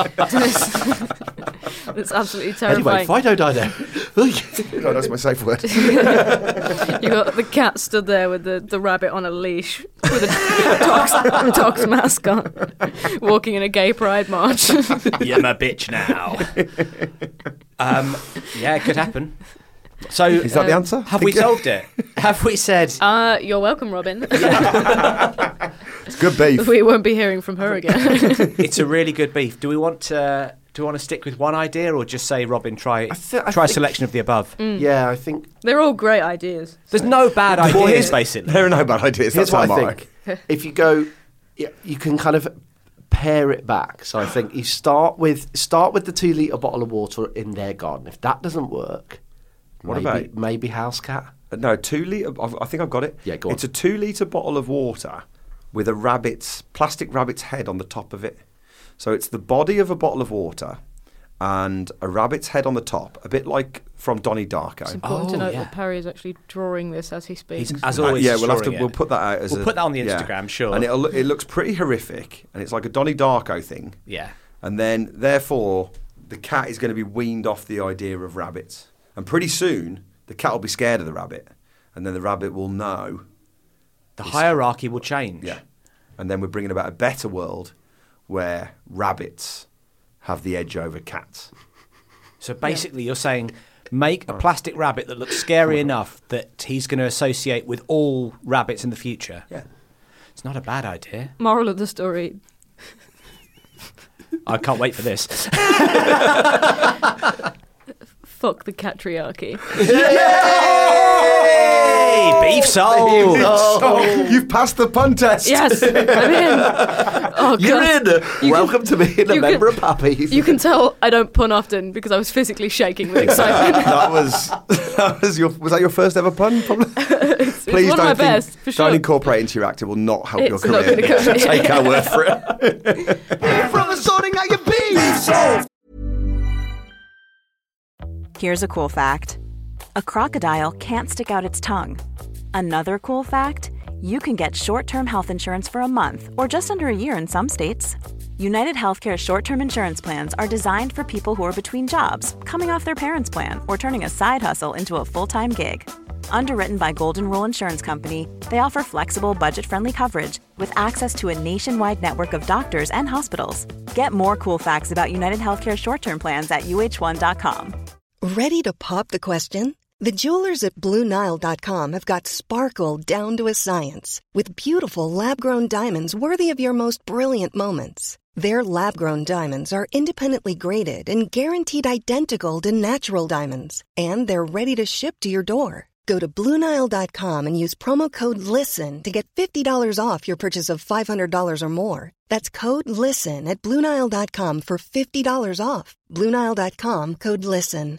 It's absolutely Anyway, terrifying. Fido Dido. No, that's my safe word. You got the cat stood there with the, the rabbit on a leash with a dog's, dog's mask on, walking in a gay pride march. You're my bitch now. Um, yeah, it could happen. So, Is that the answer? have we solved it? Have we said? Uh, you're welcome, Robin. It's good beef. We won't be hearing from her again. It's a really good beef. Do we want to? Do we want to stick with one idea, or just say, Robin, try thi- I try a think- selection of the above? Yeah, I think. They're all great ideas. There's no bad Well, ideas, here's- basically. There are no bad ideas. Here's That's what my I mark. think. If you go, yeah, you can kind of pare it back. So I think you start with start with the two litre bottle of water in their garden. If that doesn't work, What maybe, about- maybe house cat? No, two litre. I've- I think I've got it. Yeah, go on. It's a two litre bottle of water with a rabbit's plastic rabbit's head on the top of it. So it's the body of a bottle of water and a rabbit's head on the top, a bit like from Donnie Darko. It's important Oh, to note yeah. that Perry is actually drawing this as he speaks. He's, as Uh, always, yeah, we'll have to. drawing We'll it. put that out as We'll a, put that on the yeah. Instagram, sure. And it'll, it looks pretty horrific, and it's like a Donnie Darko thing. Yeah. And then, therefore, the cat is going to be weaned off the idea of rabbits, and pretty soon the cat will be scared of the rabbit, and then the rabbit will know. The hierarchy will change. Yeah. And then we're bringing about a better world where rabbits have the edge over cats. So basically, you're saying make a plastic rabbit that looks scary enough that he's going to associate with all rabbits in the future. Yeah. It's not a bad idea. Moral of the story: I can't wait for this. fuck the catriarchy. Hey, beef sold. Oh, you've passed the pun test. Yes, I'm in. Oh You're god, in. You Welcome to being a you member can- of Puppies. you can tell I don't pun often because I was physically shaking with excitement. that was that was your was that your first ever pun? Probably. It's Please one don't of my think, best, for sure. don't incorporate into your act. It will not help your It's not career. gonna go- Take our word for it. From the sorting out your beef. Here's a cool fact. A crocodile can't stick out its tongue. Another cool fact, you can get short-term health insurance for a month or just under a year in some states. United Healthcare short-term insurance plans are designed for people who are between jobs, coming off their parents' plan, or turning a side hustle into a full-time gig. Underwritten by Golden Rule Insurance Company, they offer flexible, budget-friendly coverage with access to a nationwide network of doctors and hospitals. Get more cool facts about United Healthcare short-term plans at U H one dot com. Ready to pop the question? The jewelers at Blue Nile dot com have got sparkle down to a science with beautiful lab-grown diamonds worthy of your most brilliant moments. Their lab-grown diamonds are independently graded and guaranteed identical to natural diamonds, and they're ready to ship to your door. Go to Blue Nile dot com and use promo code LISTEN to get fifty dollars off your purchase of five hundred dollars or more. That's code LISTEN at Blue Nile dot com for fifty dollars off. Blue Nile dot com, code LISTEN.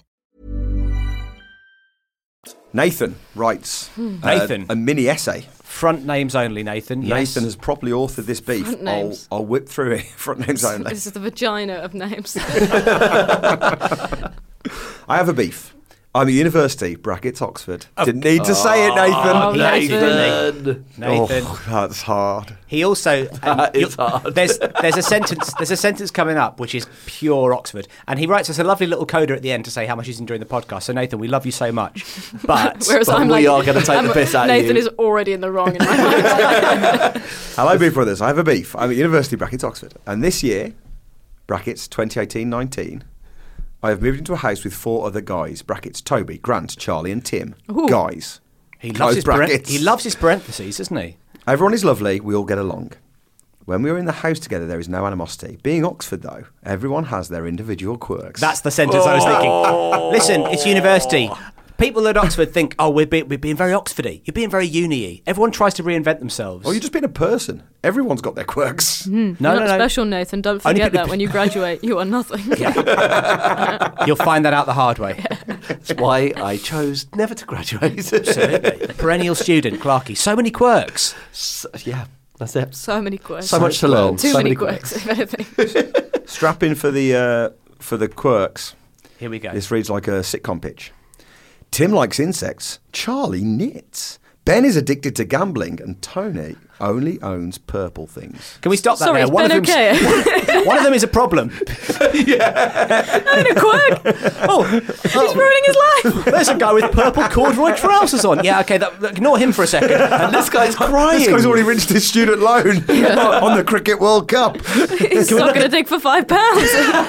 Nathan writes uh, Nathan. a mini essay. Front names only, Nathan. Yes. Nathan has properly authored this beef. Front I'll, names. I'll whip through it. Front names only. This is the vagina of names. I have a beef, I'm at university, brackets Oxford. Didn't need to say it, Nathan. Oh, He hates it, didn't Nathan. he? Nathan. Oh, that's hard. He also and That is you'll- hard. There's there's a sentence there's a sentence coming up which is pure Oxford, and he writes us a lovely little coda at the end to say how much he's enjoying the podcast. So Nathan, we love you so much, but Whereas But I'm we like, are gonna take I'm- the piss out of Nathan you. is already in the wrong in my mind. Hello, Beef Brothers. I have a beef. I'm at university, brackets Oxford. And this year, brackets twenty eighteen nineteen, I have moved into a house with four other guys, brackets Toby, Grant, Charlie and Tim. Ooh. Guys. he Close loves his paren- brackets. he loves his parentheses, doesn't he? Everyone is lovely. We all get along. When we are in the house together, there is no animosity. Being Oxford, though, everyone has their individual quirks. That's the sentence I was thinking. Listen, it's university. People at Oxford think, oh, we're, be- we're being very Oxfordy. You're being very uni-y. Everyone tries to reinvent themselves. Or you're just being a person. Everyone's got their quirks. no, You're no, not no. special, Nathan. Don't Only forget put the- that when you graduate, you are nothing. You'll find that out the hard way. That's why I chose never to graduate. Absolutely. Perennial student, Clarky. So many quirks. So, yeah, that's it. So many quirks. So much to learn. Too so many many quirks, if anything. Strap in for the, uh, for the quirks. Here we go. This reads like a sitcom pitch. Tim likes insects. Charlie knits. Ben is addicted to gambling. And Tony only owns purple things. Can we stop that Sorry, there? is One Ben of them's- okay? One of them is a problem. Not in a quirk. Oh, He's ruining his life. there's a guy with purple corduroy trousers on. Yeah, okay, that, ignore him for a second. And this guy's crying. This guy's already rinsed his student loan on the Cricket World Cup. He's not going to dig for five pounds.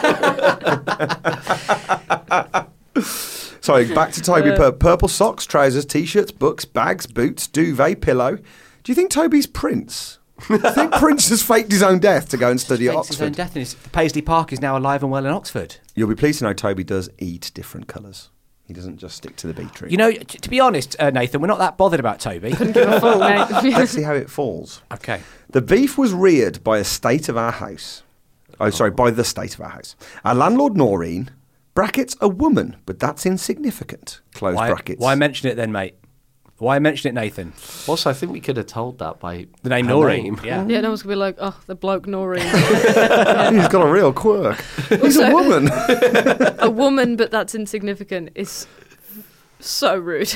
Sorry, back to Toby. Uh. Pur- purple socks, trousers, t-shirts, books, bags, boots, duvet, pillow. Do you think Toby's Prince? Do you think Prince has faked his own death to go and study at Fakes his own Oxford? death and his- Paisley Park is now alive and well in Oxford. You'll be pleased to know Toby does eat different colours. He doesn't just stick to the beetroot. You know, t- to be honest, uh, Nathan, we're not that bothered about Toby. Give a full, mate. Let's see how it falls. Okay. The beef was reared by a state of our house. Oh, sorry, by the state of our house. Our landlord, Noreen, brackets, a woman, but that's insignificant, close Why, brackets. why mention it then, mate? Why mention it, Nathan? Also, I think we could have told that by The name her Noreen. name. Yeah. Yeah, no one's going to be like, oh, the bloke Noreen. He's got a real quirk. He's a Also- woman. A woman, but that's insignificant is so rude.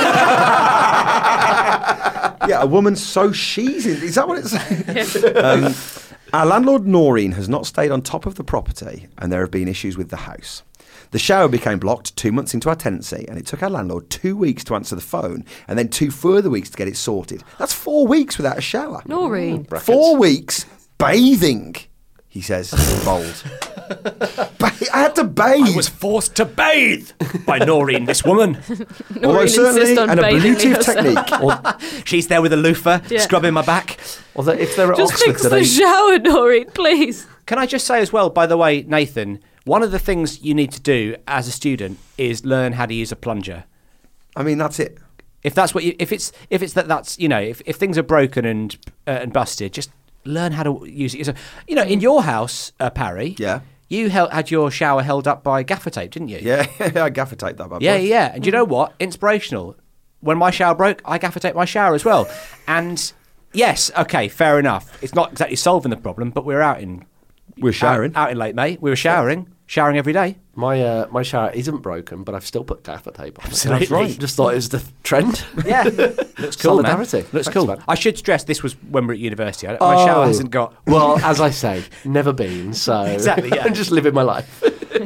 Yeah, a woman so she's in. Is that what it's saying? Um, our landlord Noreen has not stayed on top of the property, and there have been issues with the house. The shower became blocked two months into our tenancy, and it took our landlord two weeks to answer the phone, and then two further weeks to get it sorted. That's four weeks without a shower. Noreen. Four weeks bathing, he says, in bold. Ba- I had to bathe. I was forced to bathe by Noreen, this woman. Although Noreen certainly insists on an bathing me ablutive herself. technique. She's there with a loofah, Yeah. scrubbing my back. Although if they're at Just Oxford fix the today, shower, Noreen, please. Can I just say as well, by the way, Nathan, one of the things you need to do as a student is learn how to use a plunger. I mean, that's it. If that's what you, if it's if it's that that's you know if, if things are broken and uh, and busted, just learn how to use it. So, you know, in your house, uh, Parry, Yeah. you held, had your shower held up by gaffer tape, didn't you? Yeah, I gaffer tape that bad Yeah, boy. yeah. And do you know what? Inspirational. When my shower broke, I gaffer taped my shower as well. And yes, okay, fair enough. It's not exactly solving the problem, but we're out in We're showering. out, out in late May. We were showering, showering every day. my uh, my shower isn't broken, but I've still put gaffer tape on. it. Absolutely. That's right. Just thought it was the trend. Yeah, looks cool, man. Solidarity. Looks Thanks, cool. man. I should stress this was when we were at university. I, my shower Oh. hasn't got. Well, as I say, never been. So Exactly, yeah. I'm just living my life.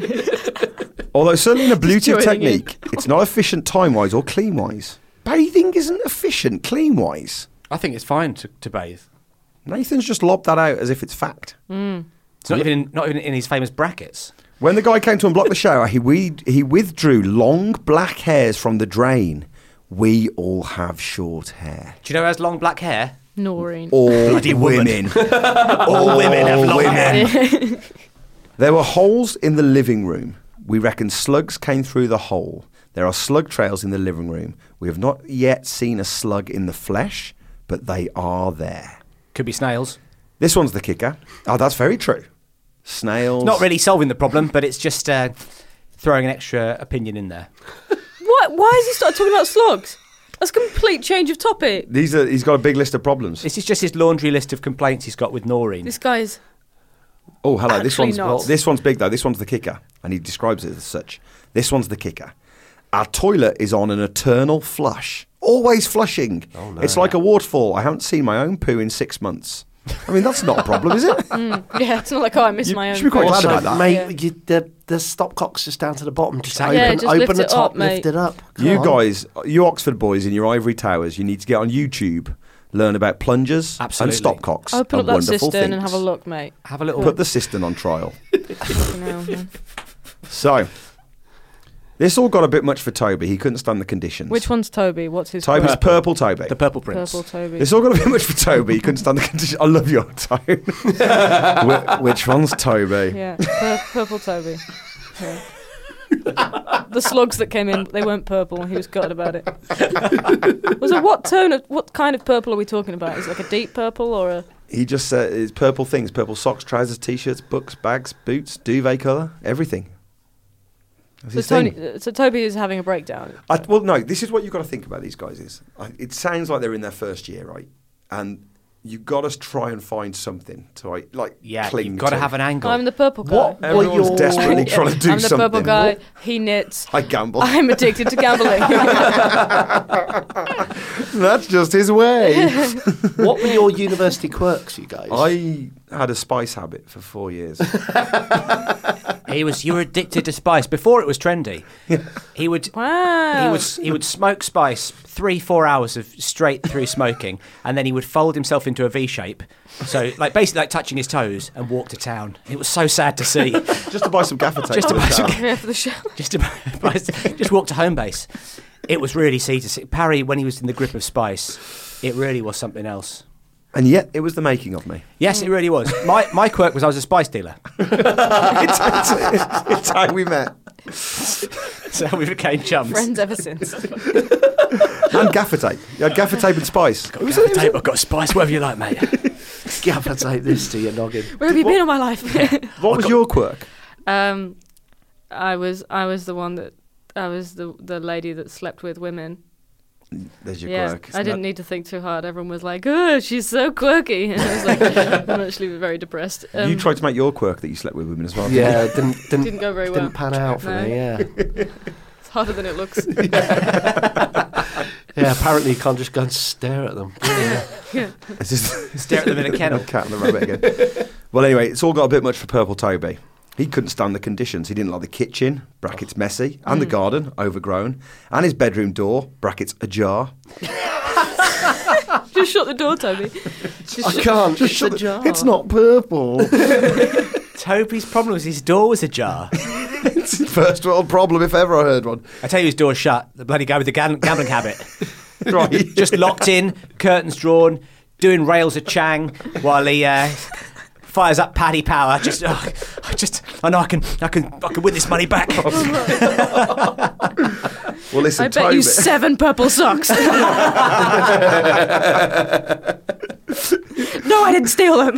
Although certainly an ablutive joining technique, it's not efficient time-wise or clean-wise. Bathing isn't efficient clean-wise. I think it's fine to, to bathe. Nathan's just lobbed that out as if it's fact. It's not even in, not even in his famous brackets. When the guy came to unblock the shower, he we- he withdrew long black hairs from the drain. We all have short hair. Do you know who has long black hair? Noreen. All Bloody woman. women. All women have long hair. hair. There were holes in the living room. We reckon slugs came through the hole. There are slug trails in the living room. We have not yet seen a slug in the flesh, but they are there. Could be snails. This one's the kicker. Oh, that's very true. Snails. Not really solving the problem, but it's just uh, throwing an extra opinion in there. What? Why has he started talking about slugs? That's a complete change of topic. These are. He's got a big list of problems. This is just his laundry list of complaints he's got with Noreen. This guy's Oh, hello. This Actually one's not. this one's big though. This one's the kicker, and he describes it as such. This one's the kicker. Our toilet is on an eternal flush. Always flushing. Oh, no. It's like a waterfall. I haven't seen my own poo in six months. I mean, that's not a problem, is it? Mm, yeah, it's not like, oh, I miss You my own. should be quite poo. glad about that. Mate, Yeah. you, the, the stopcock's just down to the bottom. Just Exactly. open, Yeah, just open lift the it top, up, mate. lift it up. Come You on. guys, you Oxford boys in your ivory towers, you need to get on YouTube, learn about plungers Absolutely. and stopcocks. Open up and that wonderful cistern things. and have a look, mate. Have a little. Put the cistern on trial. Fucking hell, man. So, this all got a bit much for Toby. He couldn't stand the conditions. Which one's Toby? What's his Toby's purple, Purple Toby. the Purple Prince. purple Toby? This all got a bit much for Toby. He couldn't stand the conditions. I love your tone. Wh- Which one's Toby? Yeah, pur- purple Toby. Yeah. The slugs that came in, they weren't purple. He was gutted about it. Was it what tone of what kind of purple are we talking about? Is it like a deep purple or a? He just said it's purple things: purple socks, trousers, t-shirts, books, bags, boots, duvet colour, everything. That's So, his Tony, thing. so Toby is having a breakdown. I, well, no. This is what you've got to think about these guys. Is I, it sounds like they're in their first year, right? And you've got to try and find something to like, like Yeah, cling you've got to have an angle. I'm the purple guy. What? Everyone's Well, desperately trying to do I'm the something. purple guy. He knits. I gamble. I'm addicted to gambling. That's just his way. What were your university quirks, you guys? I had a spice habit for four years. He was. You were addicted to spice before it was trendy. He would. Wow. He would. He would smoke spice three, four hours of straight through smoking, and then he would fold himself into a V shape. So, like basically, like touching his toes, and walk to town. It was so sad to see. Just to buy some gaffer tape. Just to for the buy some town. Yeah, for the show. just to buy- just walk to home base. It was really see to see. Parry, when he was in the grip of spice, it really was something else. And yet, it was the making of me. Yes, it really was. My my quirk was I was a spice dealer. it's, it's, it's how we met. So we became chums. Friends ever since. And gaffer tape. You had gaffer tape and spice. Got gaffer tape, I've got spice, whatever you like, mate. Gaffer tape this to your noggin. Where have you been all my life? What was your quirk? um, I was I was the one that I was the the lady that slept with women. There's your Yeah, quirk. I didn't need to think too hard. Everyone was like, "Oh, she's so quirky," and I was like, "I'm actually very depressed." Um, you tried to make your quirk that you slept with women as well. didn't Yeah, didn't didn't, Didn't go very well. didn't pan out for No. me. Yeah, It's harder than it looks. yeah. Apparently, you can't just go and stare at them. Yeah. you? It's just Stare at them in a kennel. cat and the rabbit again. Well, anyway, it's all got a bit much for Purple Toby. He couldn't stand the conditions. He didn't like the kitchen, brackets messy, and the garden, overgrown, and his bedroom door, brackets ajar. Just shut the door, Toby. Just I shut- can't. Just It's shut a the- jar. It's not purple. Toby's problem was his door was ajar. It's his first world problem, if ever I heard one. I tell you, his door's shut. The bloody guy with the gam- gambling habit. Right. Just locked in, curtains drawn, doing rails of Chang while he uh, fires up Paddy Power. Just, oh, I just, I know I can, I can, I can win this money back. Well, listen, I bet Toby. you seven purple socks. No, I didn't steal them.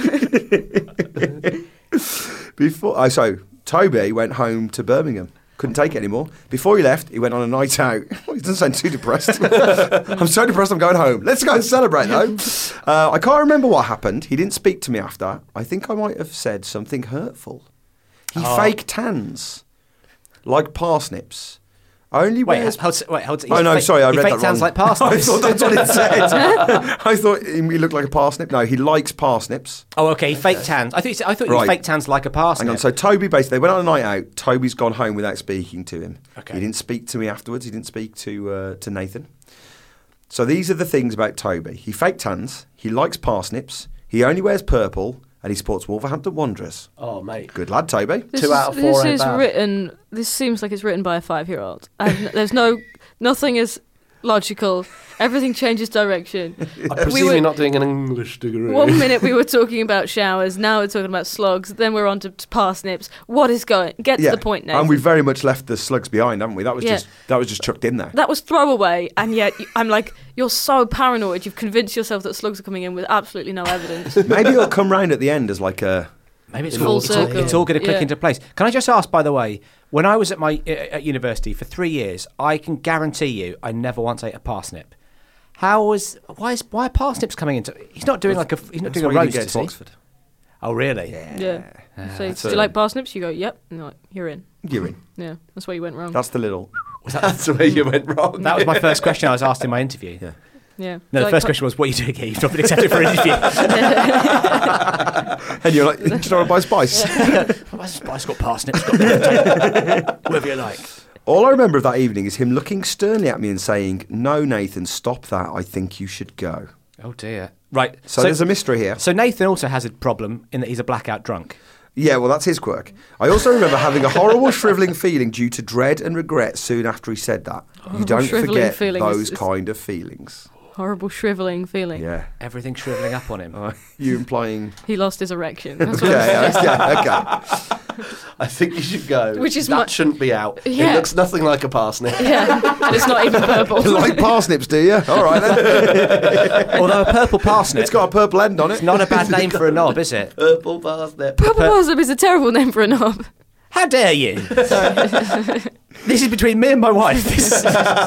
Before, oh, so Toby went home to Birmingham. Couldn't take it anymore. Before he left, he went on a night out. He doesn't sound too depressed. I'm so depressed I'm going home. Let's go and celebrate, though. Uh, I can't remember what happened. He didn't speak to me after. I think I might have said something hurtful. He Oh. fake tans, like parsnips. Only Wait, wears... hold, hold, hold, Oh, no, fake, sorry, I he read fake that sounds wrong. like parsnips. I thought that's what it said. I thought he looked like a parsnip. No, he likes parsnips. Oh, okay, he fake tans. I thought, you said- I thought Right. you fake tans like a parsnip. Hang on. So Toby basically, they went on a night out. Toby's gone home without speaking to him. Okay. He didn't speak to me afterwards. He didn't speak to uh, to Nathan. So these are the things about Toby. He fake tans. He likes parsnips. He only wears purple, and he supports Wolverhampton Wanderers. Oh, mate. Good lad, Toby. This Two is, out of four This ain't is bad. written. This seems like it's written by a five-year-old. I've, there's no, nothing is logical. Everything changes direction. I presume were- you're not doing an English degree. One minute we were talking about showers, now we're talking about slugs, then we're on to t- parsnips. What is going? Get to the point now. And we've very much left the slugs behind, haven't we? That was Yeah. just that was just chucked in there. That was throwaway, and yet y- I'm like, you're so paranoid. You've convinced yourself that slugs are coming in with absolutely no evidence. Maybe it'll come round at the end as like a. Maybe it's Full all, it's all, circle. it's all going to click Yeah. into place. Can I just ask, by the way, when I was at my uh, at university for three years, I can guarantee you, I never once ate a parsnip. How was why is why are parsnips coming into? He's not doing like a he's not That's doing a why you roast, didn't get is to he? Oxford. Oh really? Yeah. So, that's do a- you like parsnips? You go, yep. And you're like, you're in. You're in. Yeah, that's where you went wrong. That's the little. That's where you went wrong. That was my first question I was asked in my interview. Yeah. Yeah. No, the Like, first co- question was, what are you doing here? You've not been accepted for an interview. And you're like, do you want to buy spice? Spice got parsnips, got whatever you like. All I remember of that evening is him looking sternly at me and saying, "No, Nathan, stop that. I think you should go." Oh, dear. Right. So, there's a mystery here. So Nathan also has a problem in that he's a blackout drunk. Yeah, well, that's his quirk. I also remember having a horrible shrivelling feeling due to dread and regret soon after he said that. You don't shrivelling forget feeling those is- is- kind of feelings. Horrible shrivelling feeling. Yeah. Everything shrivelling up on him. Uh, you implying... He lost his erection. That's Okay, what I'm saying. yeah, okay. I think you should go. Which is that my- shouldn't be out. Yeah. It looks nothing like a parsnip. Yeah, and it's not even purple. Like parsnips, do you? All right, then. Although a purple parsnip, It's got a purple end on it. it's not a bad name for a knob, is it? Purple parsnip. Purple parsnip is a terrible name for a knob. How dare you? This is between me and my wife. This-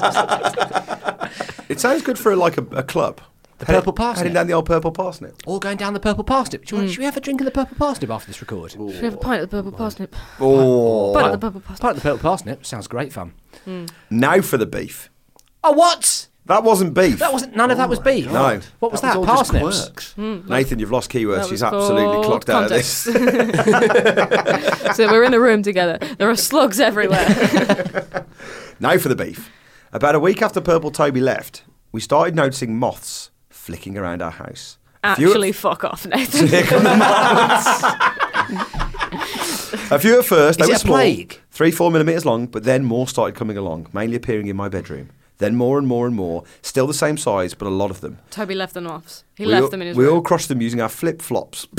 It sounds good for like a, a club. The purple parsnip. Heading down the old purple parsnip. All going down the purple parsnip. Do you want, Should we have a drink of the purple parsnip after this record? Should we have a pint of the purple parsnip? Oh. Pint of the purple parsnip. Part of the purple parsnip sounds great fun. Now for the beef. Oh, what? That wasn't beef. That wasn't. None of that was beef. No. What was that? all just Parsnips. quirks. Nathan, you've lost keywords. That She's was absolutely called clocked out of context. this. So we're in a room together. There are slugs everywhere. Now for the beef. About a week after Purple Toby left, we started noticing moths flicking around our house. A few at- Actually, fuck off, Nathan. A few at first, they Is were it a small, plague? three, four millimetres long, but then more started coming along, mainly appearing in my bedroom. Then more and more and more, still the same size, but a lot of them. Toby left them off. He we left all, them in his We room. all crushed them using our flip-flops.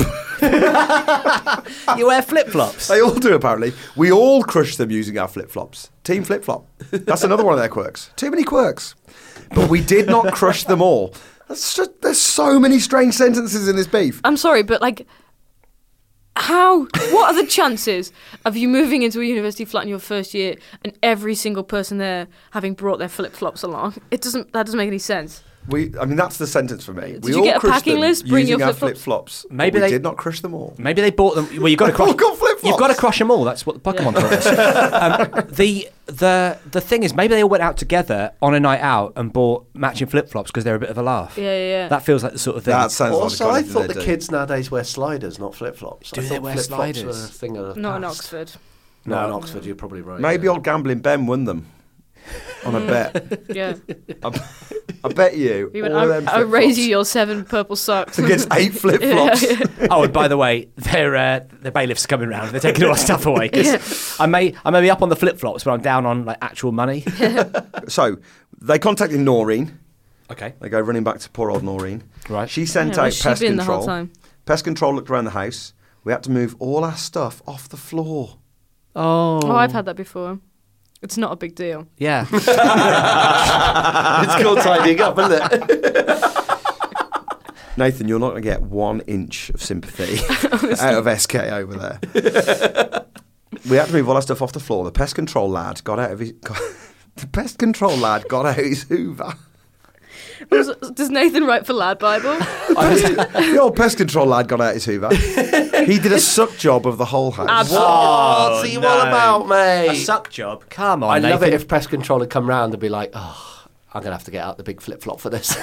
You wear flip flops. They all do, apparently. We all crush them using our flip-flops. Team flip-flop. That's another one of their quirks. Too many quirks. But we did not crush them all. That's just, there's so many strange sentences in this beef. I'm sorry, but like, how? What are the chances of you moving into a university flat in your first year and every single person there having brought their flip flops along? It doesn't. That doesn't make any sense. We, I mean, that's the sentence for me. we you all get a crushed packing them list? Bring using your our flip-flops? flip-flops. but Maybe we they- did not crush them all. Maybe they bought them. Well, you've got to crush. all got flip-flops. You've got to crush them all. That's what the Pokemon taught us. Um, the the the thing is, maybe they all went out together on a night out and bought matching flip flops because they're a bit of a laugh. Yeah, yeah, yeah. That feels like the sort of thing. That sounds Also, like I the kind of thought thing the they do. kids nowadays wear sliders, not flip flops. Do I they thought wear flip-flops sliders? were a thing of the Not in past. Oxford. No, in Oxford, you're probably right. Maybe yeah. old gambling Ben won them on a bet. Yeah. I, I bet you. He went, all of I'll, them I'll raise flip-flops you your seven purple socks. against eight flip flops. Yeah, yeah. Oh, and by the way, their uh, the bailiffs are coming round. They're taking all our stuff away. 'cause I may I may be up on the flip flops, but I'm down on like actual money. So they contacted Noreen. Okay. They go running back to poor old Noreen. Right. She sent Yeah, out where's she pest been the whole control. time? Pest control looked around the house. We had to move all our stuff off the floor. Oh. Oh, I've had that before. It's not a big deal. Yeah. It's called tidying up, isn't it? Nathan, you're not going to get one inch of sympathy out of S K over there. We had to move all our stuff off the floor. The pest control lad got out of his. Got, the pest control lad got out his Hoover. Was- Does Nathan write for Lad Bible? The old pest control lad got out his Hoover. He did a suck job of the whole house. Absolutely. What's he all about, mate? A suck job. Come on, I Nathan. love it if pest control had come round and be like, oh, I'm going to have to get out the big flip flop for this.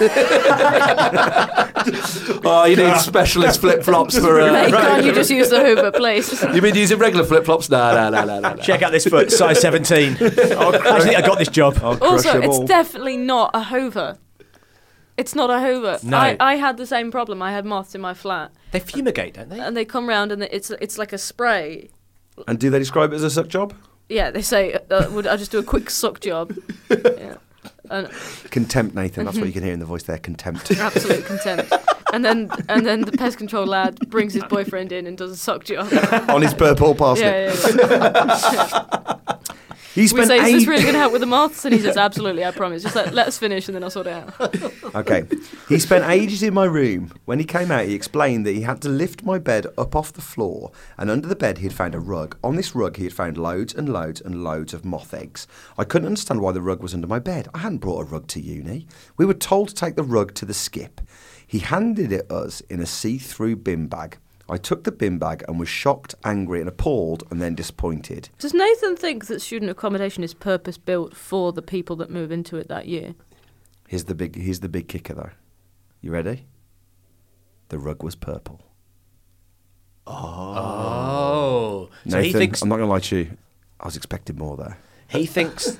Oh, you need specialist flip flops for. Uh, Mate, can't you just use the Hoover, please? You've been using regular flip flops? No, no, no, no, no. no. Check out this foot, size seventeen. I think I got this job. I'll crush Also, them it's all. definitely not a Hoover. It's not a Hoover. No. I, I had the same problem. I had moths in my flat, They fumigate, don't they? and they come round, and it's it's like a spray. And do they describe it as a suck job? Yeah, they say, uh, would I just do a quick suck job? Yeah. And Contempt, Nathan. That's what you can hear in the voice there. Contempt. absolute contempt. And then and then the pest control lad brings his boyfriend in and does a sock job. On his purple parsnip. Yeah, yeah, yeah. He We spent say, is this ages- really going to help with the moths? And he says, absolutely, I promise. Just let, let us finish and then I'll sort it out. Okay. He spent ages in my room. When he came out, he explained that he had to lift my bed up off the floor, and under the bed he had found a rug. On this rug he had found loads and loads and loads of moth eggs. I couldn't understand why the rug was under my bed. I hadn't brought a rug to uni. We were told to take the rug to the skip. He handed it us in a see-through bin bag. I took the bin bag and was shocked, angry and appalled and then disappointed. Does Nathan think that student accommodation is purpose-built for the people that move into it that year? Here's the big, here's the big kicker though. You ready? The rug was purple. Oh. So Nathan, he thinks... I'm not going to lie to you. I was expecting more there. He thinks...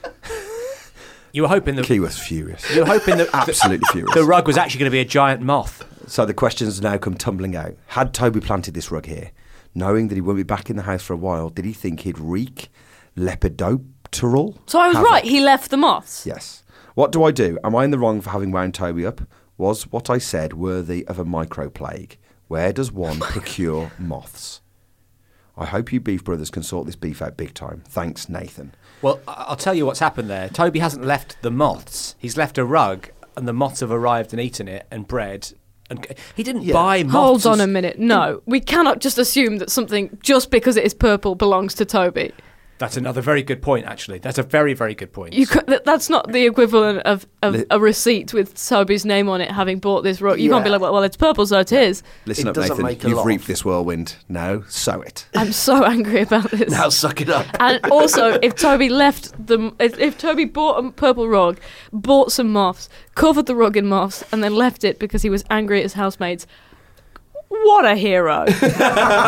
You were hoping that... Key was furious. You were hoping that... Absolutely furious. The rug was actually going to be a giant moth. So the questions now come tumbling out. Had Toby planted this rug here, knowing that he won't be back in the house for a while, did he think he'd wreak lepidopteral? So I was havoc? right, he left the moths. Yes. What do I do? Am I in the wrong for having wound Toby up? Was what I said worthy of a microplague? Where does one procure moths? I hope you beef brothers can sort this beef out big time. Thanks, Nathan. Well, I- I'll tell you what's happened there. Toby hasn't left the moths. He's left a rug, and the moths have arrived and eaten it, and bread. And he didn't Yeah. buy moths. Hold on as- a minute. No, we cannot just assume that something, just because it is purple, belongs to Toby. That's another very good point, actually. That's a very, very good point. You could, that, that's not the equivalent of, of Li- a receipt with Toby's name on it having bought this rug. You can't be Yeah. like, well, well, it's purple, so it is. Listen It up, doesn't Nathan. make a You've lot. reaped this whirlwind. Now, sow it. I'm so angry about this. Now suck it up. And also, if Toby left the, if, if Toby bought a purple rug, bought some moths, covered the rug in moths, and then left it because he was angry at his housemates, what a hero! That's,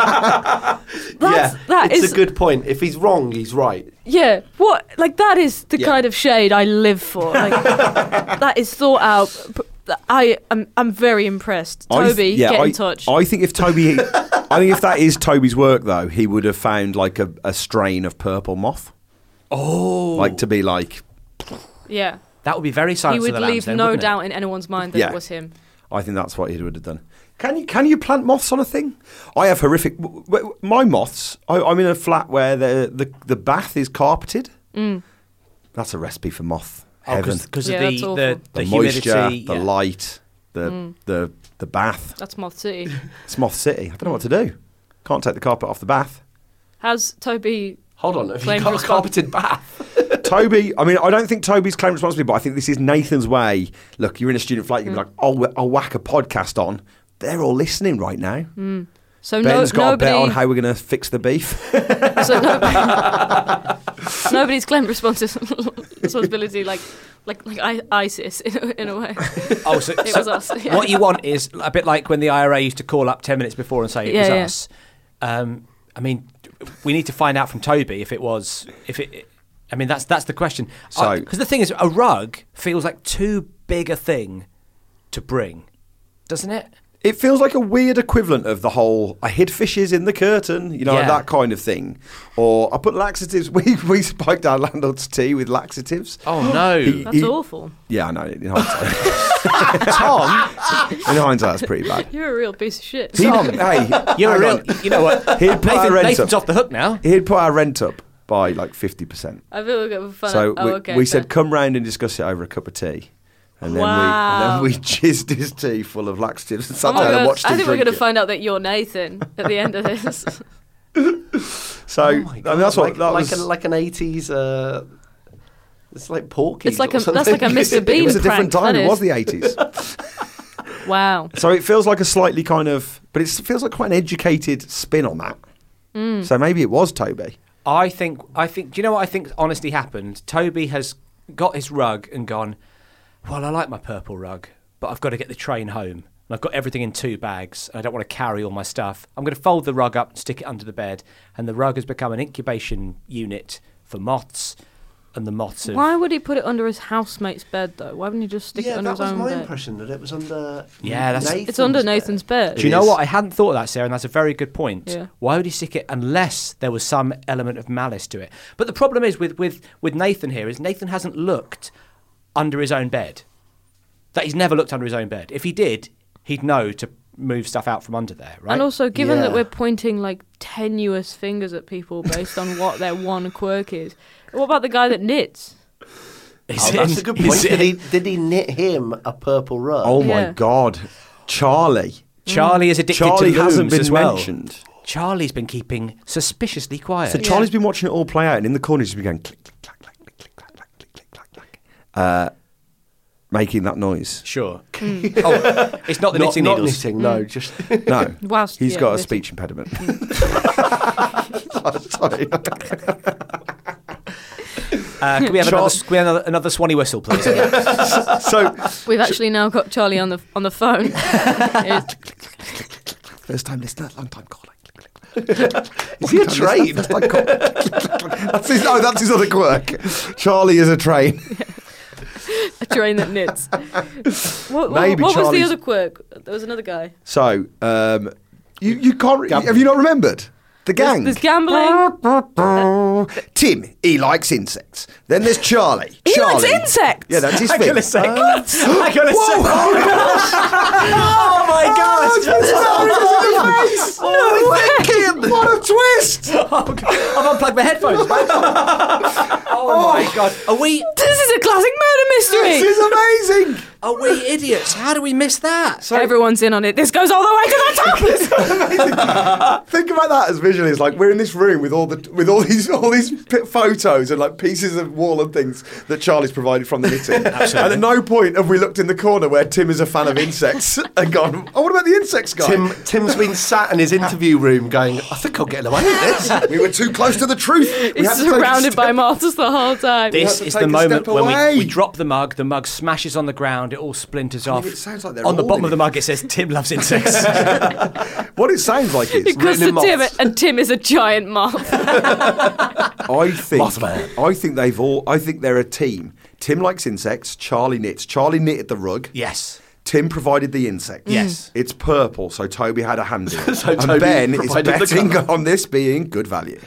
yeah, that it's is a good point. If he's wrong, he's right. yeah. What like that is the Yeah. kind of shade I live for. Like that is thought out. I am I'm very impressed. I th- Toby, yeah, get I, in touch. I think if Toby, I think if that is Toby's work, though, he would have found like a, a strain of purple moth. Oh. Like to be like, yeah, That would be very he Silence would of the Lambs leave then, no wouldn't it? doubt in anyone's mind that Yeah. it was him. I think that's what he would have done. Can you can you plant moths on a thing? I have horrific. w- w- My moths. I, I'm in a flat where the the, the bath is carpeted. Mm. That's a recipe for moth Oh, heaven. because Yeah, of that's the, awful. the, the, the, moisture, humidity. the yeah. light, the Mm. the the bath. That's Moth City. It's Moth City. I don't know what to do. Can't take the carpet off the bath. Has Toby? Hold on, have you Claimed got a respons- carpeted bath? Toby, I mean, I don't think Toby's claimed responsibility, but I think this is Nathan's way. Look, you're in a student flat, you can be like, oh, I'll whack a podcast on. They're all listening right now. So no, Ben's got nobody. a bet on how we're going to fix the beef. So no, nobody's claimed responsi- responsibility, like like like I, ISIS in a, in a way. Oh, so, It so was us. Yeah. what you want is a bit like when the I R A used to call up ten minutes before and say it Yeah, was yeah. us. Um, I mean, we need to find out from Toby if it was. If it. I mean, that's that's the question. So- Because the thing is, a rug feels like too big a thing to bring, doesn't it? It feels like a weird equivalent of the whole I hid fishes in the curtain, you know, Yeah. that kind of thing. Or I put laxatives. We we spiked our landlord's tea with laxatives. Oh no, He- That's he- awful. Yeah, I know. In hindsight, Tom! in hindsight, that's pretty bad. You're a real piece of shit. He, hey, You're a hang real. on. You know what? He'd put our Nathan, rent Nathan's up. off the hook now. He'd put our rent up by like fifty percent. I feel like we're fun. So oh, we, okay, we fair. said, come round and discuss it over a cup of tea. And then, Wow. we, and then we jizzed his tea full of laxatives and sat Oh my down and God. watched I him think we're drink going to it. find out that you're Nathan at the end of this. So I mean, that's what like, that like, was. an, like an eighties. Uh, it's like Porky. It's like a- that's like a Mister Bean it was a different prank, time. that It was is. the eighties. Wow. So it feels like a slightly kind of, but it feels like quite an educated spin on that. Mm. So maybe it was Toby. I think. I think. Do you know what I think? Honestly, happened. Toby has got his rug and gone. Well, I like my purple rug, but I've got to get the train home, and I've got everything in two bags. And I don't want to carry all my stuff. I'm going to fold the rug up and stick it under the bed, and the rug has become an incubation unit for moths, and the moths have. Why would he put it under his housemate's bed, though? Why wouldn't he just stick yeah, it under that his was own my bed? impression that it was under. Yeah, that's- Nathan's It's under bed. Nathan's bed. Do you It know is. what? I hadn't thought of that, Sarah, and that's a very good point. Yeah. Why would he stick it unless there was some element of malice to it? But the problem is with, with, with Nathan here is Nathan hasn't looked under his own bed. That he's never looked under his own bed. If he did, he'd know to move stuff out from under there, right? And also, given that Yeah. we're pointing like tenuous fingers at people based on what their one quirk is, what about the guy that knits? He's Oh, that's in- a good he's point. Did in- he, did he knit him a purple rug? Oh my Yeah. God, Charlie. Charlie is addicted Charlie to hasn't looms been as well. mentioned. Charlie's been keeping suspiciously quiet. So Charlie's been watching it all play out, and in the corner he's been going click, click, clack, clack, click, click, clack, click, click, clack, clack. Uh, making that noise. Sure. Oh, it's not the Not, knitting not needles. knitting, no, just No, Whilst- he's yeah, got a knitting. speech impediment. Sorry. Uh, can we have another, can we have another, another Swanee whistle, please? So, We've actually now got Charlie on the on the phone. It's- first time listener, long time caller. is he a train? First time caller. That's his, oh, that's his other quirk. Charlie is a train. a train that knits. What, what, Maybe what was the Charlie's- other quirk? There was another guy. So, um, you you can't. Re- have you not remembered the gang? There's, there's gambling. Tim, he likes insects. Then there's Charlie. He Charlie. likes insects. Yeah, that's his Hang thing. on a sec. Uh, Hang on a Whoa! sec. Oh my gosh! No way! What a twist! Oh, God. I've unplugged my headphones. Oh my God! Are we? This is a classic murder mystery. This is amazing. Are we idiots? How do we miss that? So, Everyone's in on it. This goes all the way to the top. think about that as visually. It's like we're in this room with all the with all these all these p- photos and like pieces of wall and things that Charlie's provided from the knitting. Absolutely. And at no point have we looked in the corner where Tim is a fan of insects and gone, "Oh, what about the insects guy?" Tim, Tim's been sat in his interview room going, I think I'm getting away with this. We were too close to the truth. We He's had to take a surrounded by step- martyrs the whole time. This to is take the a moment step when we, away. we drop the mug, the mug smashes on the ground, it all splinters off. it sounds like they're on the all bottom in of the it. mug it says Tim loves insects. What it sounds like is It goes to written in Tim, moths. and Tim is a giant moth. I think Mothman. I think they've all I think they're a team. Tim likes insects, Charlie knits. Charlie knitted the rug. Yes. Tim provided the insects. Yes. It's purple, so Toby had a hand in it. So and Toby Ben is provided the betting colour. on this being good value.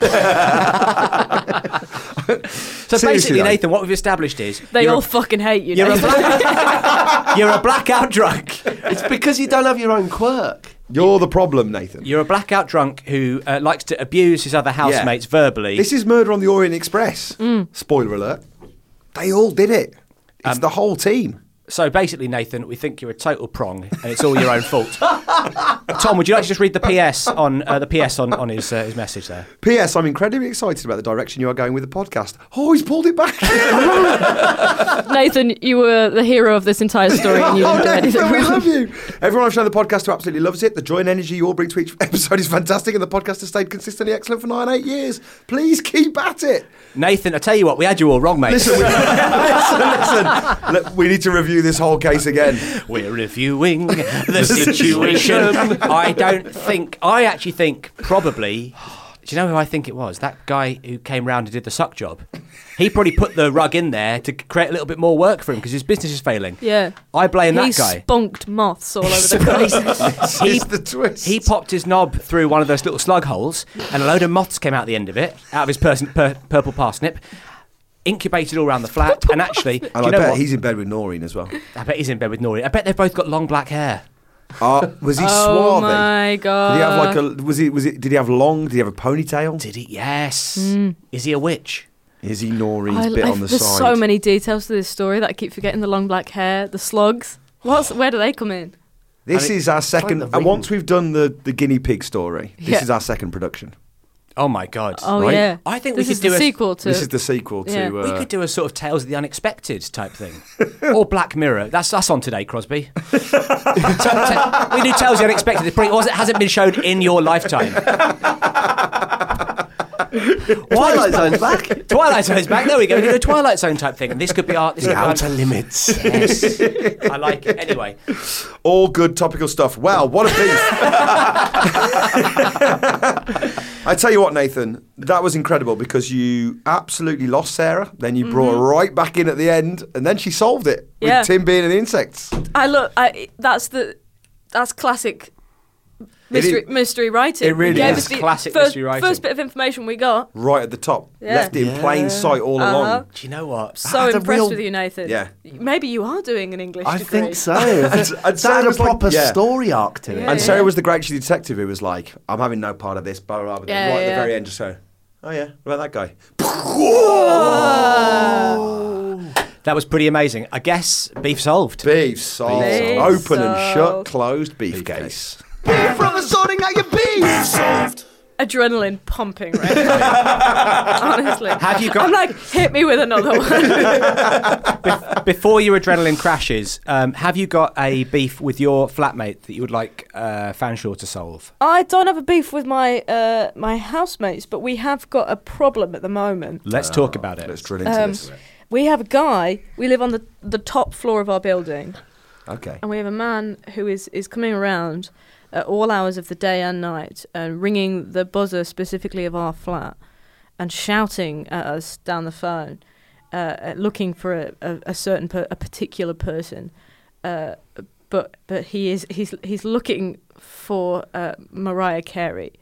So Seriously, basically, though. Nathan, what we've established is They you're all a, fucking hate you. you're, a Nathan. black, you're a blackout drunk. It's because you don't have your own quirk. You're the problem, Nathan. You're a blackout drunk who uh, likes to abuse his other housemates verbally. This is Murder on the Orient Express. Spoiler alert. They all did it. It's the whole team. So basically, Nathan, we think you're a total prong, and it's all your own fault. Tom, would you like to just read the P S on uh, the P S on, on his uh, his message there? P S. I'm incredibly excited about the direction you are going with the podcast. Oh, he's pulled it back. Nathan, you were the hero of this entire story, and you Oh, didn't do anything Nathan, we wrong. love you. Everyone I've shown the podcast to absolutely loves it. The joy and energy you all bring to each episode is fantastic, and the podcast has stayed consistently excellent for nine, eight years. Please keep at it. Nathan, I tell you what, we had you all wrong, mate. Listen, we, listen, listen. Look, we need to review this whole case again. We're reviewing the situation. I don't think. I actually think probably. Do you know who I think it was? That guy who came round and did the suck job. He probably put the rug in there to create a little bit more work for him because his business is failing. Yeah. I blame He that guy. spunked moths all over the place. He, It's the twist. he popped his knob through one of those little slug holes, and a load of moths came out the end of it, out of his person, per, purple parsnip. Incubated all around the flat, and actually, do And you I know bet what? he's in bed with Noreen as well. I bet he's in bed with Nori. I bet they've both got long black hair. Uh, was he Oh swarthy? my god! Did he have like a? Was he? Was it? Did he have long? Did he have a ponytail? Did he? Yes. Mm. Is he a witch? Is he Noreen's I- bit I- on the there's side? so many details to this story that I keep forgetting. The long black hair, the slugs. What's where do they come in? This I mean, is our second. the And ring. once we've done the the guinea pig story, this Yeah. is our second production. Oh my god. Oh Right? yeah, I think this we is could do the a- sequel to. This is the sequel to. Yeah. Uh, We could do a sort of Tales of the Unexpected type thing. Or Black Mirror. That's us on today, Crosby. So- so- we do Tales of the Unexpected. It probably wasn't, hasn't been shown in your lifetime. Twilight Zone's back. Twilight Zone's back. There we go. We do a Twilight Zone type thing. And this could be our... This The could be our- outer limits. Yes. I like it. Anyway. all good topical stuff. Wow, what a beef! I tell you what, Nathan, that was incredible because you absolutely lost Sarah. Then you brought her right back in at the end, and then she solved it with Yeah. Tim being in the insects. I look. I that's the that's classic mystery is- mystery writing. it really He gave is us the classic first, mystery writing. First bit of information we got. Right at the top, Yeah. left it in plain sight all Uh-huh. along. Do you know what? So had a impressed real- with you, Nathan. Yeah. Maybe you are doing an English I degree. think so. and That Sarah had a was like- proper yeah. story arc to it. Yeah. And Sarah was the great detective who was like, "I'm having no part of this." Blah blah blah. Yeah, right at yeah. the very end, just so, "Oh yeah, what about that guy?" That was pretty amazing. I guess beef solved. Beef solved. Beef Open and shut, solved. closed beef case. Beef from the sorting out your beef. Solved. adrenaline pumping right now. Honestly. Have you got- I'm like, hit me with another one. Before your adrenaline crashes, um, have you got a beef with your flatmate that you would like uh, Fanshawe to solve? I don't have a beef with my uh, my housemates, but we have got a problem at the moment. Let's Oh, talk about it. Let's drill into Um, this. We have a guy, we live on the, the top floor of our building, Okay. and we have a man who is, is coming around at all hours of the day and night, and ringing the buzzer specifically of our flat, and shouting at us down the phone, uh, looking for a, a, a certain per, a particular person, uh, but but he is he's he's looking for uh, Mariah Carey.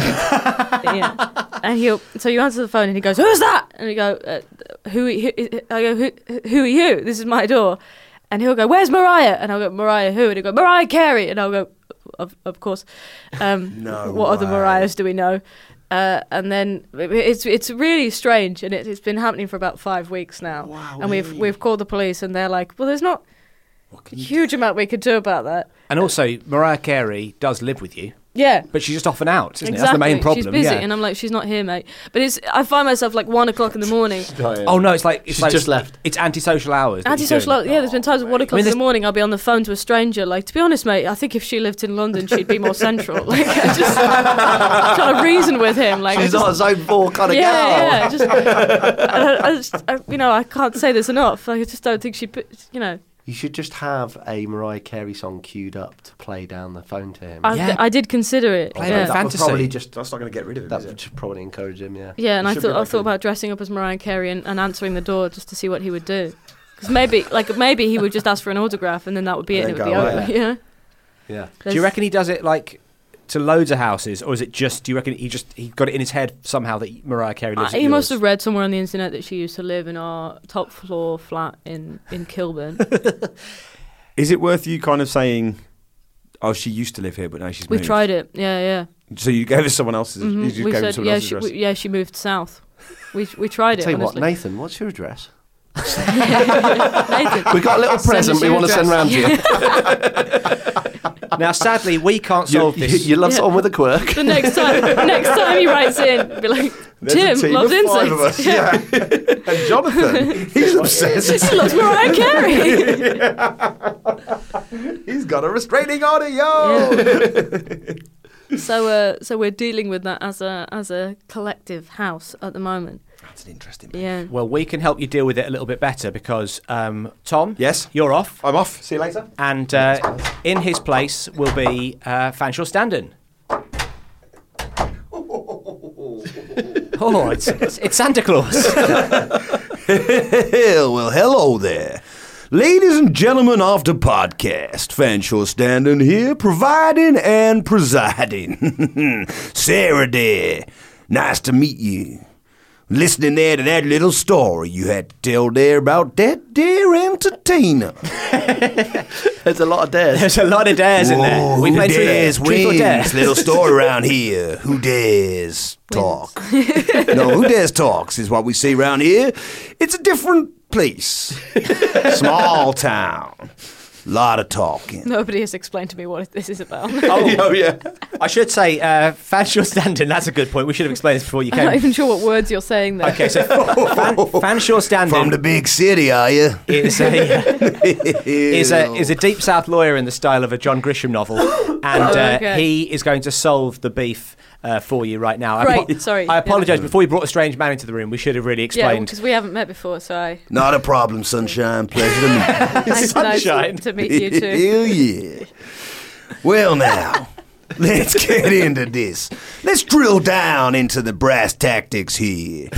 Yeah. And he'll so you answer the phone and he goes, "Who's that?" And you go, uh, "Who?" who I go, "Who? Who are you? This is my door." And he'll go, "Where's Mariah?" And I'll go, "Mariah who?" And he'll go, "Mariah Carey." And I'll go, "Of of course." Um, No what other way. Mariahs do we know? Uh, and then it's it's really strange, and it, it's been happening for about five weeks now. Wow, and we've really? we've called the police, and they're like, "Well, there's not a huge amount we could do about that." And also, Mariah Carey does live with you, Yeah. but she's just off and out, isn't Exactly. it? That's the main problem. She's busy, yeah. and I'm like, she's not here, mate. But it's I find myself like one o'clock in the morning. Oh no, it's like it's She's like, just left. It's antisocial hours. that you're Antisocial. doing. Yeah, there's been times at one o'clock I mean, in the there's- morning I'll be on the phone to a stranger. Like, to be honest, mate, I think if she lived in London, she'd be more central. Like, I just trying to reason with him. Like, I She's just, not a zone four kind of yeah, girl. yeah. Just, I, I just I, you know, I can't say this enough. Like, I just don't think she'd. put- You know, You should just have a Mariah Carey song queued up to play down the phone to him. I, Yeah. I did consider it. Play yeah. it that fantasy. would probably just That's not going to get rid of him, that is would it? just probably encourage him. Yeah. Yeah, and It I should thought be I like thought a- about dressing up as Mariah Carey and, and answering the door just to see what he would do. Because maybe, like, maybe he would just ask for an autograph, and then that would be it, And and it then would be go over. away. You know? Yeah. Do you reckon he does it like to loads of houses, or is it just? Do you reckon he just he got it in his head somehow that Mariah Carey lives? Uh, at he must yours? have read somewhere on the internet that she used to live in our top floor flat in in Kilburn. Is it worth you kind of saying, "Oh, she used to live here, but now she's We moved"? tried it. Yeah, yeah. So you gave us someone else's. Mhm. You just We gave said, us someone yeah, else's she, address. we, yeah, she moved south. We we tried it. Tell you what, honestly. Nathan, what's your address? Nathan. We got a little Send present us we your want to send round address. to you. Now, sadly, we can't You, solve you, this. you love Yeah. someone with a quirk. The next time, next time he writes in, be like, There's a Tim team loves of five of insects. us. Yeah. And Jonathan, he's obsessed. He loves Mariah Carey. He's got a restraining order, yo. So, uh, so we're dealing with that as a as a collective house at the moment. That's an interesting. Yeah. Well, we can help you deal with it a little bit better because um, Tom, Yes? you're off, I'm off. See you later. and uh, in his place will be uh, Fanshawe Standen. Oh, it's, it's, it's Santa Claus. Hell, well, hello there. Ladies and gentlemen of the podcast, Fanshawe Standen here, providing and presiding. Sarah there, nice to meet you. Listening there to that little story you had to tell there about that dear entertainer. There's a lot of dares. There's a lot of dares in there. Whoa, We who played through dares the truth or dare. wins? Little story around here. Who dares talk? No, who dares talks is what we say around here. It's a different place. Small town. Lot of talking. Nobody has explained to me what this is about. Oh, yeah. I should say, uh, Fanshawe Standen, that's a good point. We should have explained this before you I'm not came. even sure what words you're saying there. Okay, so Fan, Fanshawe Standen From the big city, are you? is a, is, a, is a deep south lawyer in the style of a John Grisham novel, and Oh, uh, okay. he is going to solve the beef uh, for you right now. I Right, sorry, I yeah. apologise. Before you brought a strange man into the room, we should have really Yeah, explained. because we haven't met before, so I. Not a problem, sunshine. Pleasure to meet you. Nice, nice Sunshine. to meet you too. Hell yeah. Well, now, let's get into this. Let's drill down into the brass tactics here.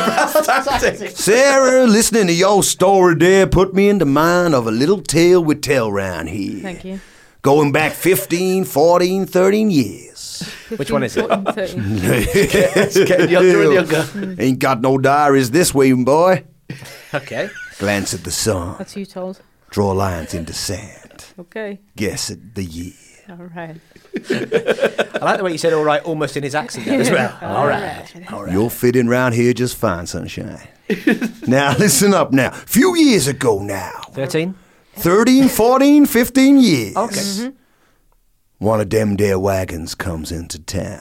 Sarah, listening to your story there put me into mind of a little tale we tell round here. Thank you. Going back fifteen, fourteen, thirteen years. Which one is it? fourteen, thirteen. It's getting younger and younger. Ain't got no diaries this way, boy. Okay. Glance at the sun. That's you told. Draw lines into sand. Okay. Guess at the year. All right. I like the way you said "all right" almost in his accent there as well. All right. All right. You're fitting round here just fine, sunshine. Now, listen up now. Few years ago now. thirteen? thirteen, fourteen, fifteen years. Okay. One of them there wagons comes into town.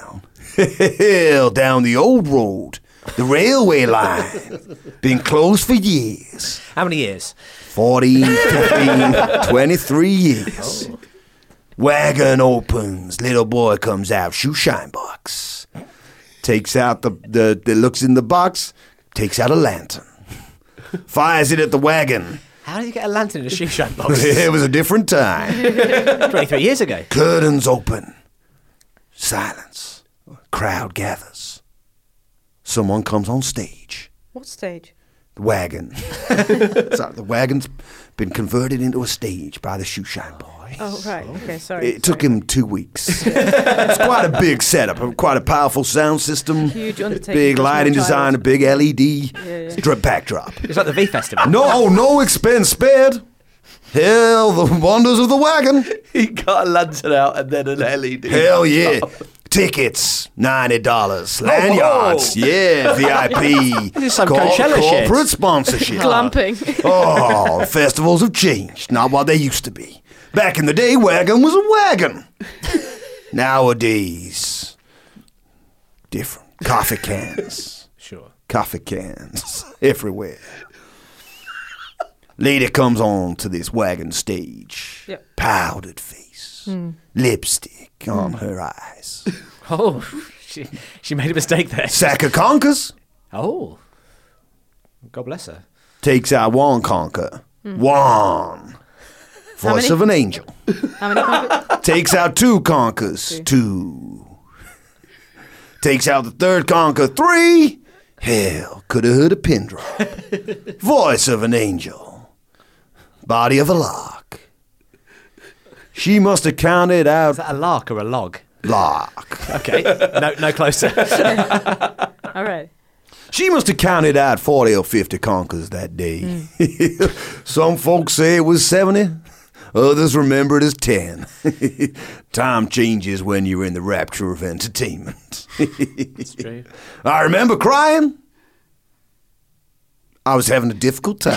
Hell, down the old road. The railway line. Been closed for years. How many years? fourteen, fifteen, twenty-three years. Wagon opens. Little boy comes out. Shoe shine box. Takes out the, the, the looks in the box. Takes out a lantern. Fires it at the wagon. How do you get a lantern in a shoe shine box? It was a different time. twenty-three years ago. Curtains open. Silence. Crowd gathers. Someone comes on stage. What stage? The wagon. So the wagon's been converted into a stage by the shoe shine boy. Oh, right. Okay, sorry. It took him two weeks. It's quite a big setup, quite a powerful sound system. Huge undertaking. Big for a lighting small design, a child. big L E D Yeah, yeah. drip backdrop. It's like the V Festival. No, no expense spared. Hell, the wonders of the wagon. He got a lantern out and then an L E D. Hell yeah. Tickets, ninety dollars. Lanyards, yeah, V I P. This is some Cor- Coachella shit. Corporate sponsorship. Glamping. Oh, festivals have changed. Not what they used to be. Back in the day, wagon was a wagon. Nowadays, different. Coffee cans. Sure. Coffee cans everywhere. Lady comes on to this wagon stage. Yep. Powdered face. Lipstick on her eyes. Oh, she, she made a mistake there. Sack of conkers. Oh. God bless her. Takes out one conker. One. Voice many? of an angel. How many copies? Takes out two conkers. Two. Takes out the third conker. Three. Hell, could have heard a pin drop. Voice of an angel. Body of a lark. She must have counted out Is that a lark or a log? lark. Okay. No, no closer. All right. She must have counted out forty or fifty conkers that day. Some folks say it was seventy. Others remember it as ten. Time changes when you're in the rapture of entertainment. It's true. I remember crying. I was having a difficult time.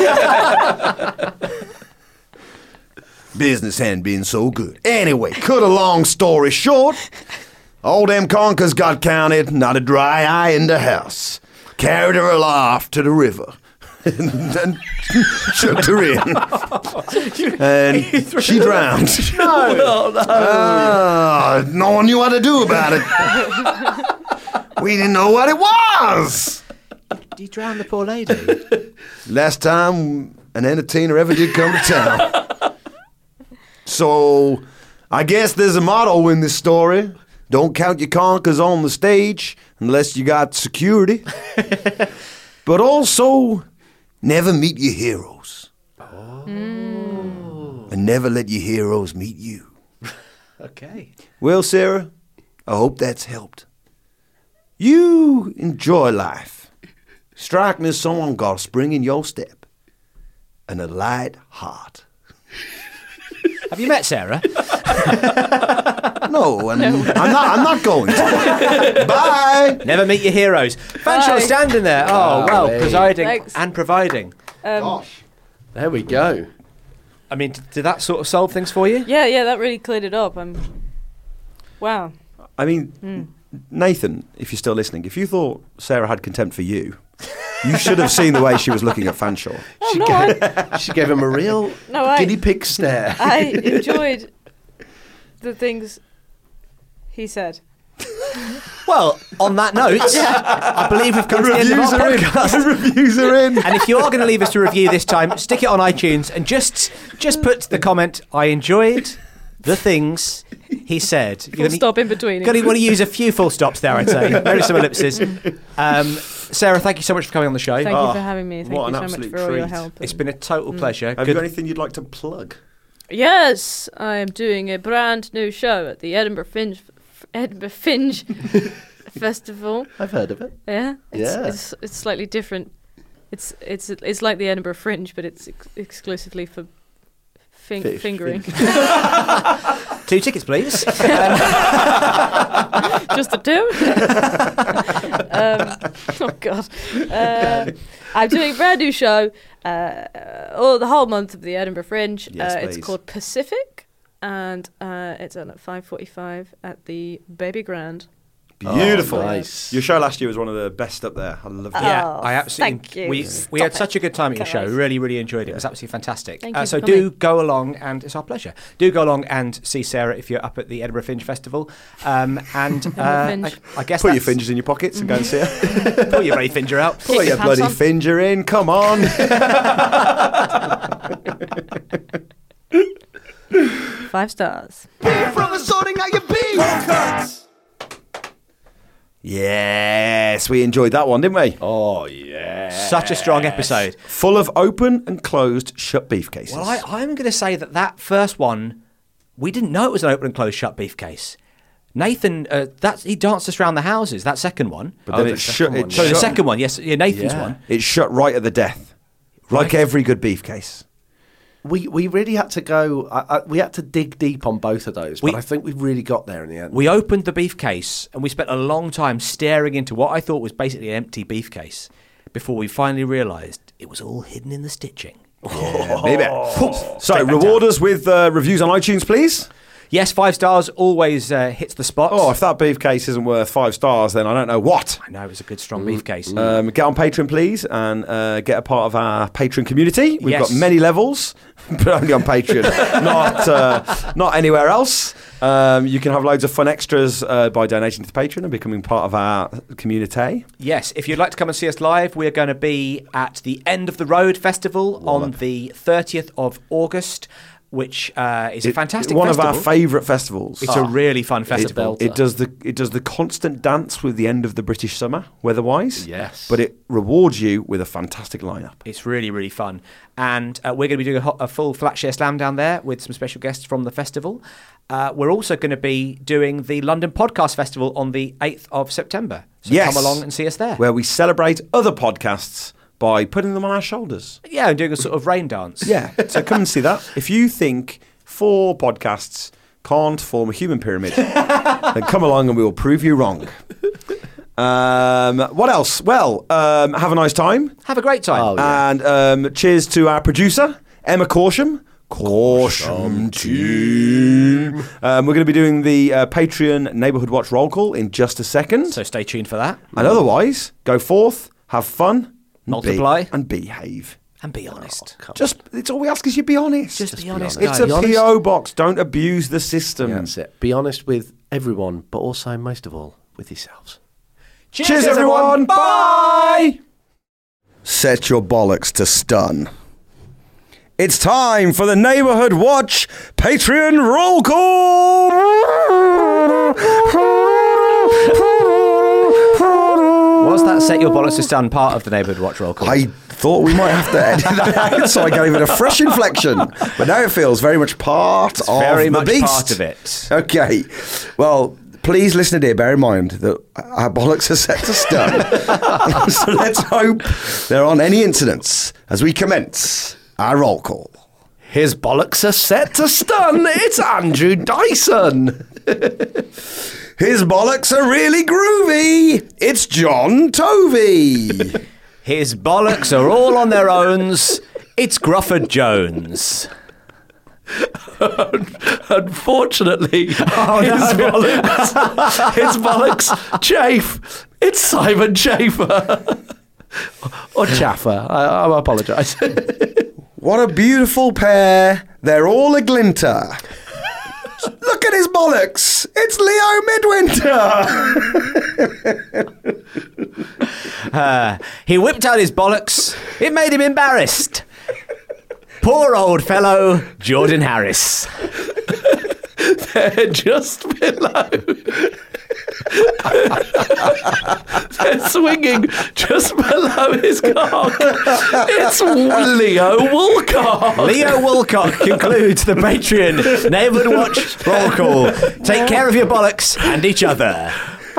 Business hadn't been so good. Anyway, cut a long story short, all them conkers got counted, not a dry eye in the house. Carried her aloft to the river. And then chucked her in. And she drowned. No, no, no. Ah, no one knew what to do about it. We didn't know what it was. Did you drown the poor lady? Last time an entertainer ever did come to town. So, I guess there's a motto in this story. Don't count your conkers on the stage unless you got security. But also, never meet your heroes. Oh. And never let your heroes meet you. Okay. Well, Sarah, I hope that's helped. You enjoy life. Strike me as someone got a spring in your step and a light heart. Have you met Sarah? No, and I'm not. I'm not going to. Bye. Never meet your heroes. Fanshawe Bye. standing there. Oh, well, Golly. presiding Thanks. and providing. Um, There we go. I mean, d- did that sort of solve things for you? yeah, yeah, that really cleared it up. I'm. Wow. I mean, Nathan, if you're still listening, if you thought Sarah had contempt for you, you should have seen the way she was looking at Fanshawe. Oh no, I, She gave him a real No, I- guinea pig stare. I enjoyed the things he said. Well, on that note, I believe we've come to the end of our podcast. The reviews are in. And if you are going to leave us a review this time, stick it on iTunes and just just put the comment, I enjoyed the things he said. You're Full gonna- stop in between. Going to want to use a few full stops there, I'd say. Maybe some ellipses. Um, Sarah, thank you so much for coming on the show. Thank Oh, you for having me. Thank what you an so much absolute for all your treat. help. It's been a total pleasure. Have Good- you got anything you'd like to plug? Yes, I am doing a brand new show at the Edinburgh Fringe, Edinburgh Fringe Festival. I've heard of it. Yeah, it's, Yeah. it's it's slightly different. It's it's it's like the Edinburgh Fringe, but it's ex- exclusively for fin- Fish, fingering. Two tickets, please. Just the two. um, oh God! Uh, I'm doing a brand new show. Uh, oh, the whole month of the Edinburgh Fringe. Yes, uh, it's please. called Pacific, and uh, it's on at five forty-five at the Baby Grand. Beautiful. Oh, nice. Your show last year was one of the best up there. I loved it. Yeah, Oh, I absolutely. thank you. We Stop we had it. such a good time at your show. Guys. We really, really enjoyed it. It was absolutely fantastic. Thank Uh, you so for do coming. go along, and it's our pleasure. Do go along and see Sarah if you're up at the Edinburgh Fringe Festival. Um, and uh, I, Fringe. I guess Put your that's- fingers in your pockets and go and see her. Pull your bloody finger out. Put your your pants bloody on. finger in. Come on. Five stars. Beef from the sorting out your beef. Yes, we enjoyed that one, didn't we? Oh, yeah. Such a strong episode. Full of open and closed shut beef cases. Well, I, I'm going to say that that first one, we didn't know it was an open and closed shut beef case. Nathan, uh, that's he danced us around the houses. That second one. But then Oh, it the shut. second It one, So the shut, second one, yes, yeah, Nathan's Yeah. one. it shut right at the death, like Right. every good beef case. We we really had to go. I, I, we had to dig deep on both of those, We- but I think we really got there in the end. We opened the beef case and we spent a long time staring into what I thought was basically an empty beef case before we finally realised it was all hidden in the stitching. Maybe. So, reward us with uh, reviews on iTunes, please. Yes, five stars always uh, hits the spot. Oh, if that beef case isn't worth five stars, then I don't know what. I know it was a good, strong beef case. Um, get on Patreon, please, and uh, get a part of our Patreon community. We've Yes. got many levels, but only on Patreon, not uh, not anywhere else. Um, you can have loads of fun extras uh, by donating to Patreon and becoming part of our community. Yes, if you'd like to come and see us live, we're going to be at the End of the Road Festival on the thirtieth of August, which uh, is a It- fantastic one festival. of our favourite festivals. It's a really fun It, festival. it does the it does the constant dance with the end of the British summer, weather-wise. Yes. but it rewards you with a fantastic lineup. It's really, really fun. And uh, we're going to be doing a, ho- a full Flatshare Slam down there with some special guests from the festival. Uh, we're also going to be doing the London Podcast Festival on the eighth of September. So Yes. come along and see us there. Where we celebrate other podcasts by putting them on our shoulders. yeah, and doing a sort of rain dance. Yeah, so come and see that. If you think four podcasts can't form a human pyramid, then come along and we will prove you wrong. Um, what else? Well, um, have a nice time. Have a great time. Oh, yeah. And um, cheers to our producer, Emma Corsham. Corsham team. Um, we're going to be doing the uh, Patreon Neighbourhood Watch roll call in just a second. So stay tuned for that. And otherwise, go forth, have fun, and Multiply. be, and behave. And be honest. Just, it's all we ask is you be honest. Just, be honest, It's guys. a Be honest. P O box. Don't abuse the system. Yeah, that's it. Be honest with everyone, but also most of all with yourselves. Cheers, everyone. Bye. Set your bollocks to stun. It's time for the Neighbourhood Watch Patreon roll call. Was that Set Your Bollocks to Stun part of the Neighbourhood Watch roll call? I thought we might have to edit that out, so I gave it a fresh inflection. But now it feels very much part of very the much beast. part of it. Okay. Well, please, listener dear, bear in mind that our bollocks are set to stun. So let's hope there aren't any incidents as we commence our roll call. His bollocks are set to stun. It's Andrew Dyson. His bollocks are really groovy. It's John Tovey. His bollocks are all on their owns. It's Grufford Jones. Unfortunately, his, bollocks, his bollocks chafe. It's Simon Chafer. Or Chaffer. I, I apologise. What a beautiful pair. They're all a glinter. Look at his bollocks. It's Leo Midwinter. Uh, he whipped out his bollocks. It made him embarrassed. Poor old fellow, Jordan Harris. They're just below. They're swinging just below his cock. It's Leo Woolcock. Leo Woolcock concludes the Patreon Neighbourhood Watch roll call. Take care of your bollocks and each other.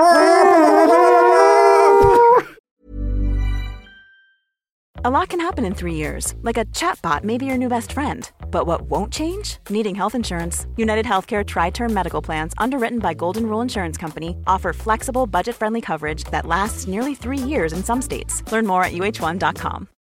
A lot can happen in three years, like a chatbot may be your new best friend. But what won't change? Needing health insurance. United Healthcare Tri-Term Medical Plans, underwritten by Golden Rule Insurance Company, offer flexible, budget-friendly coverage that lasts nearly three years in some states. Learn more at U H one dot com.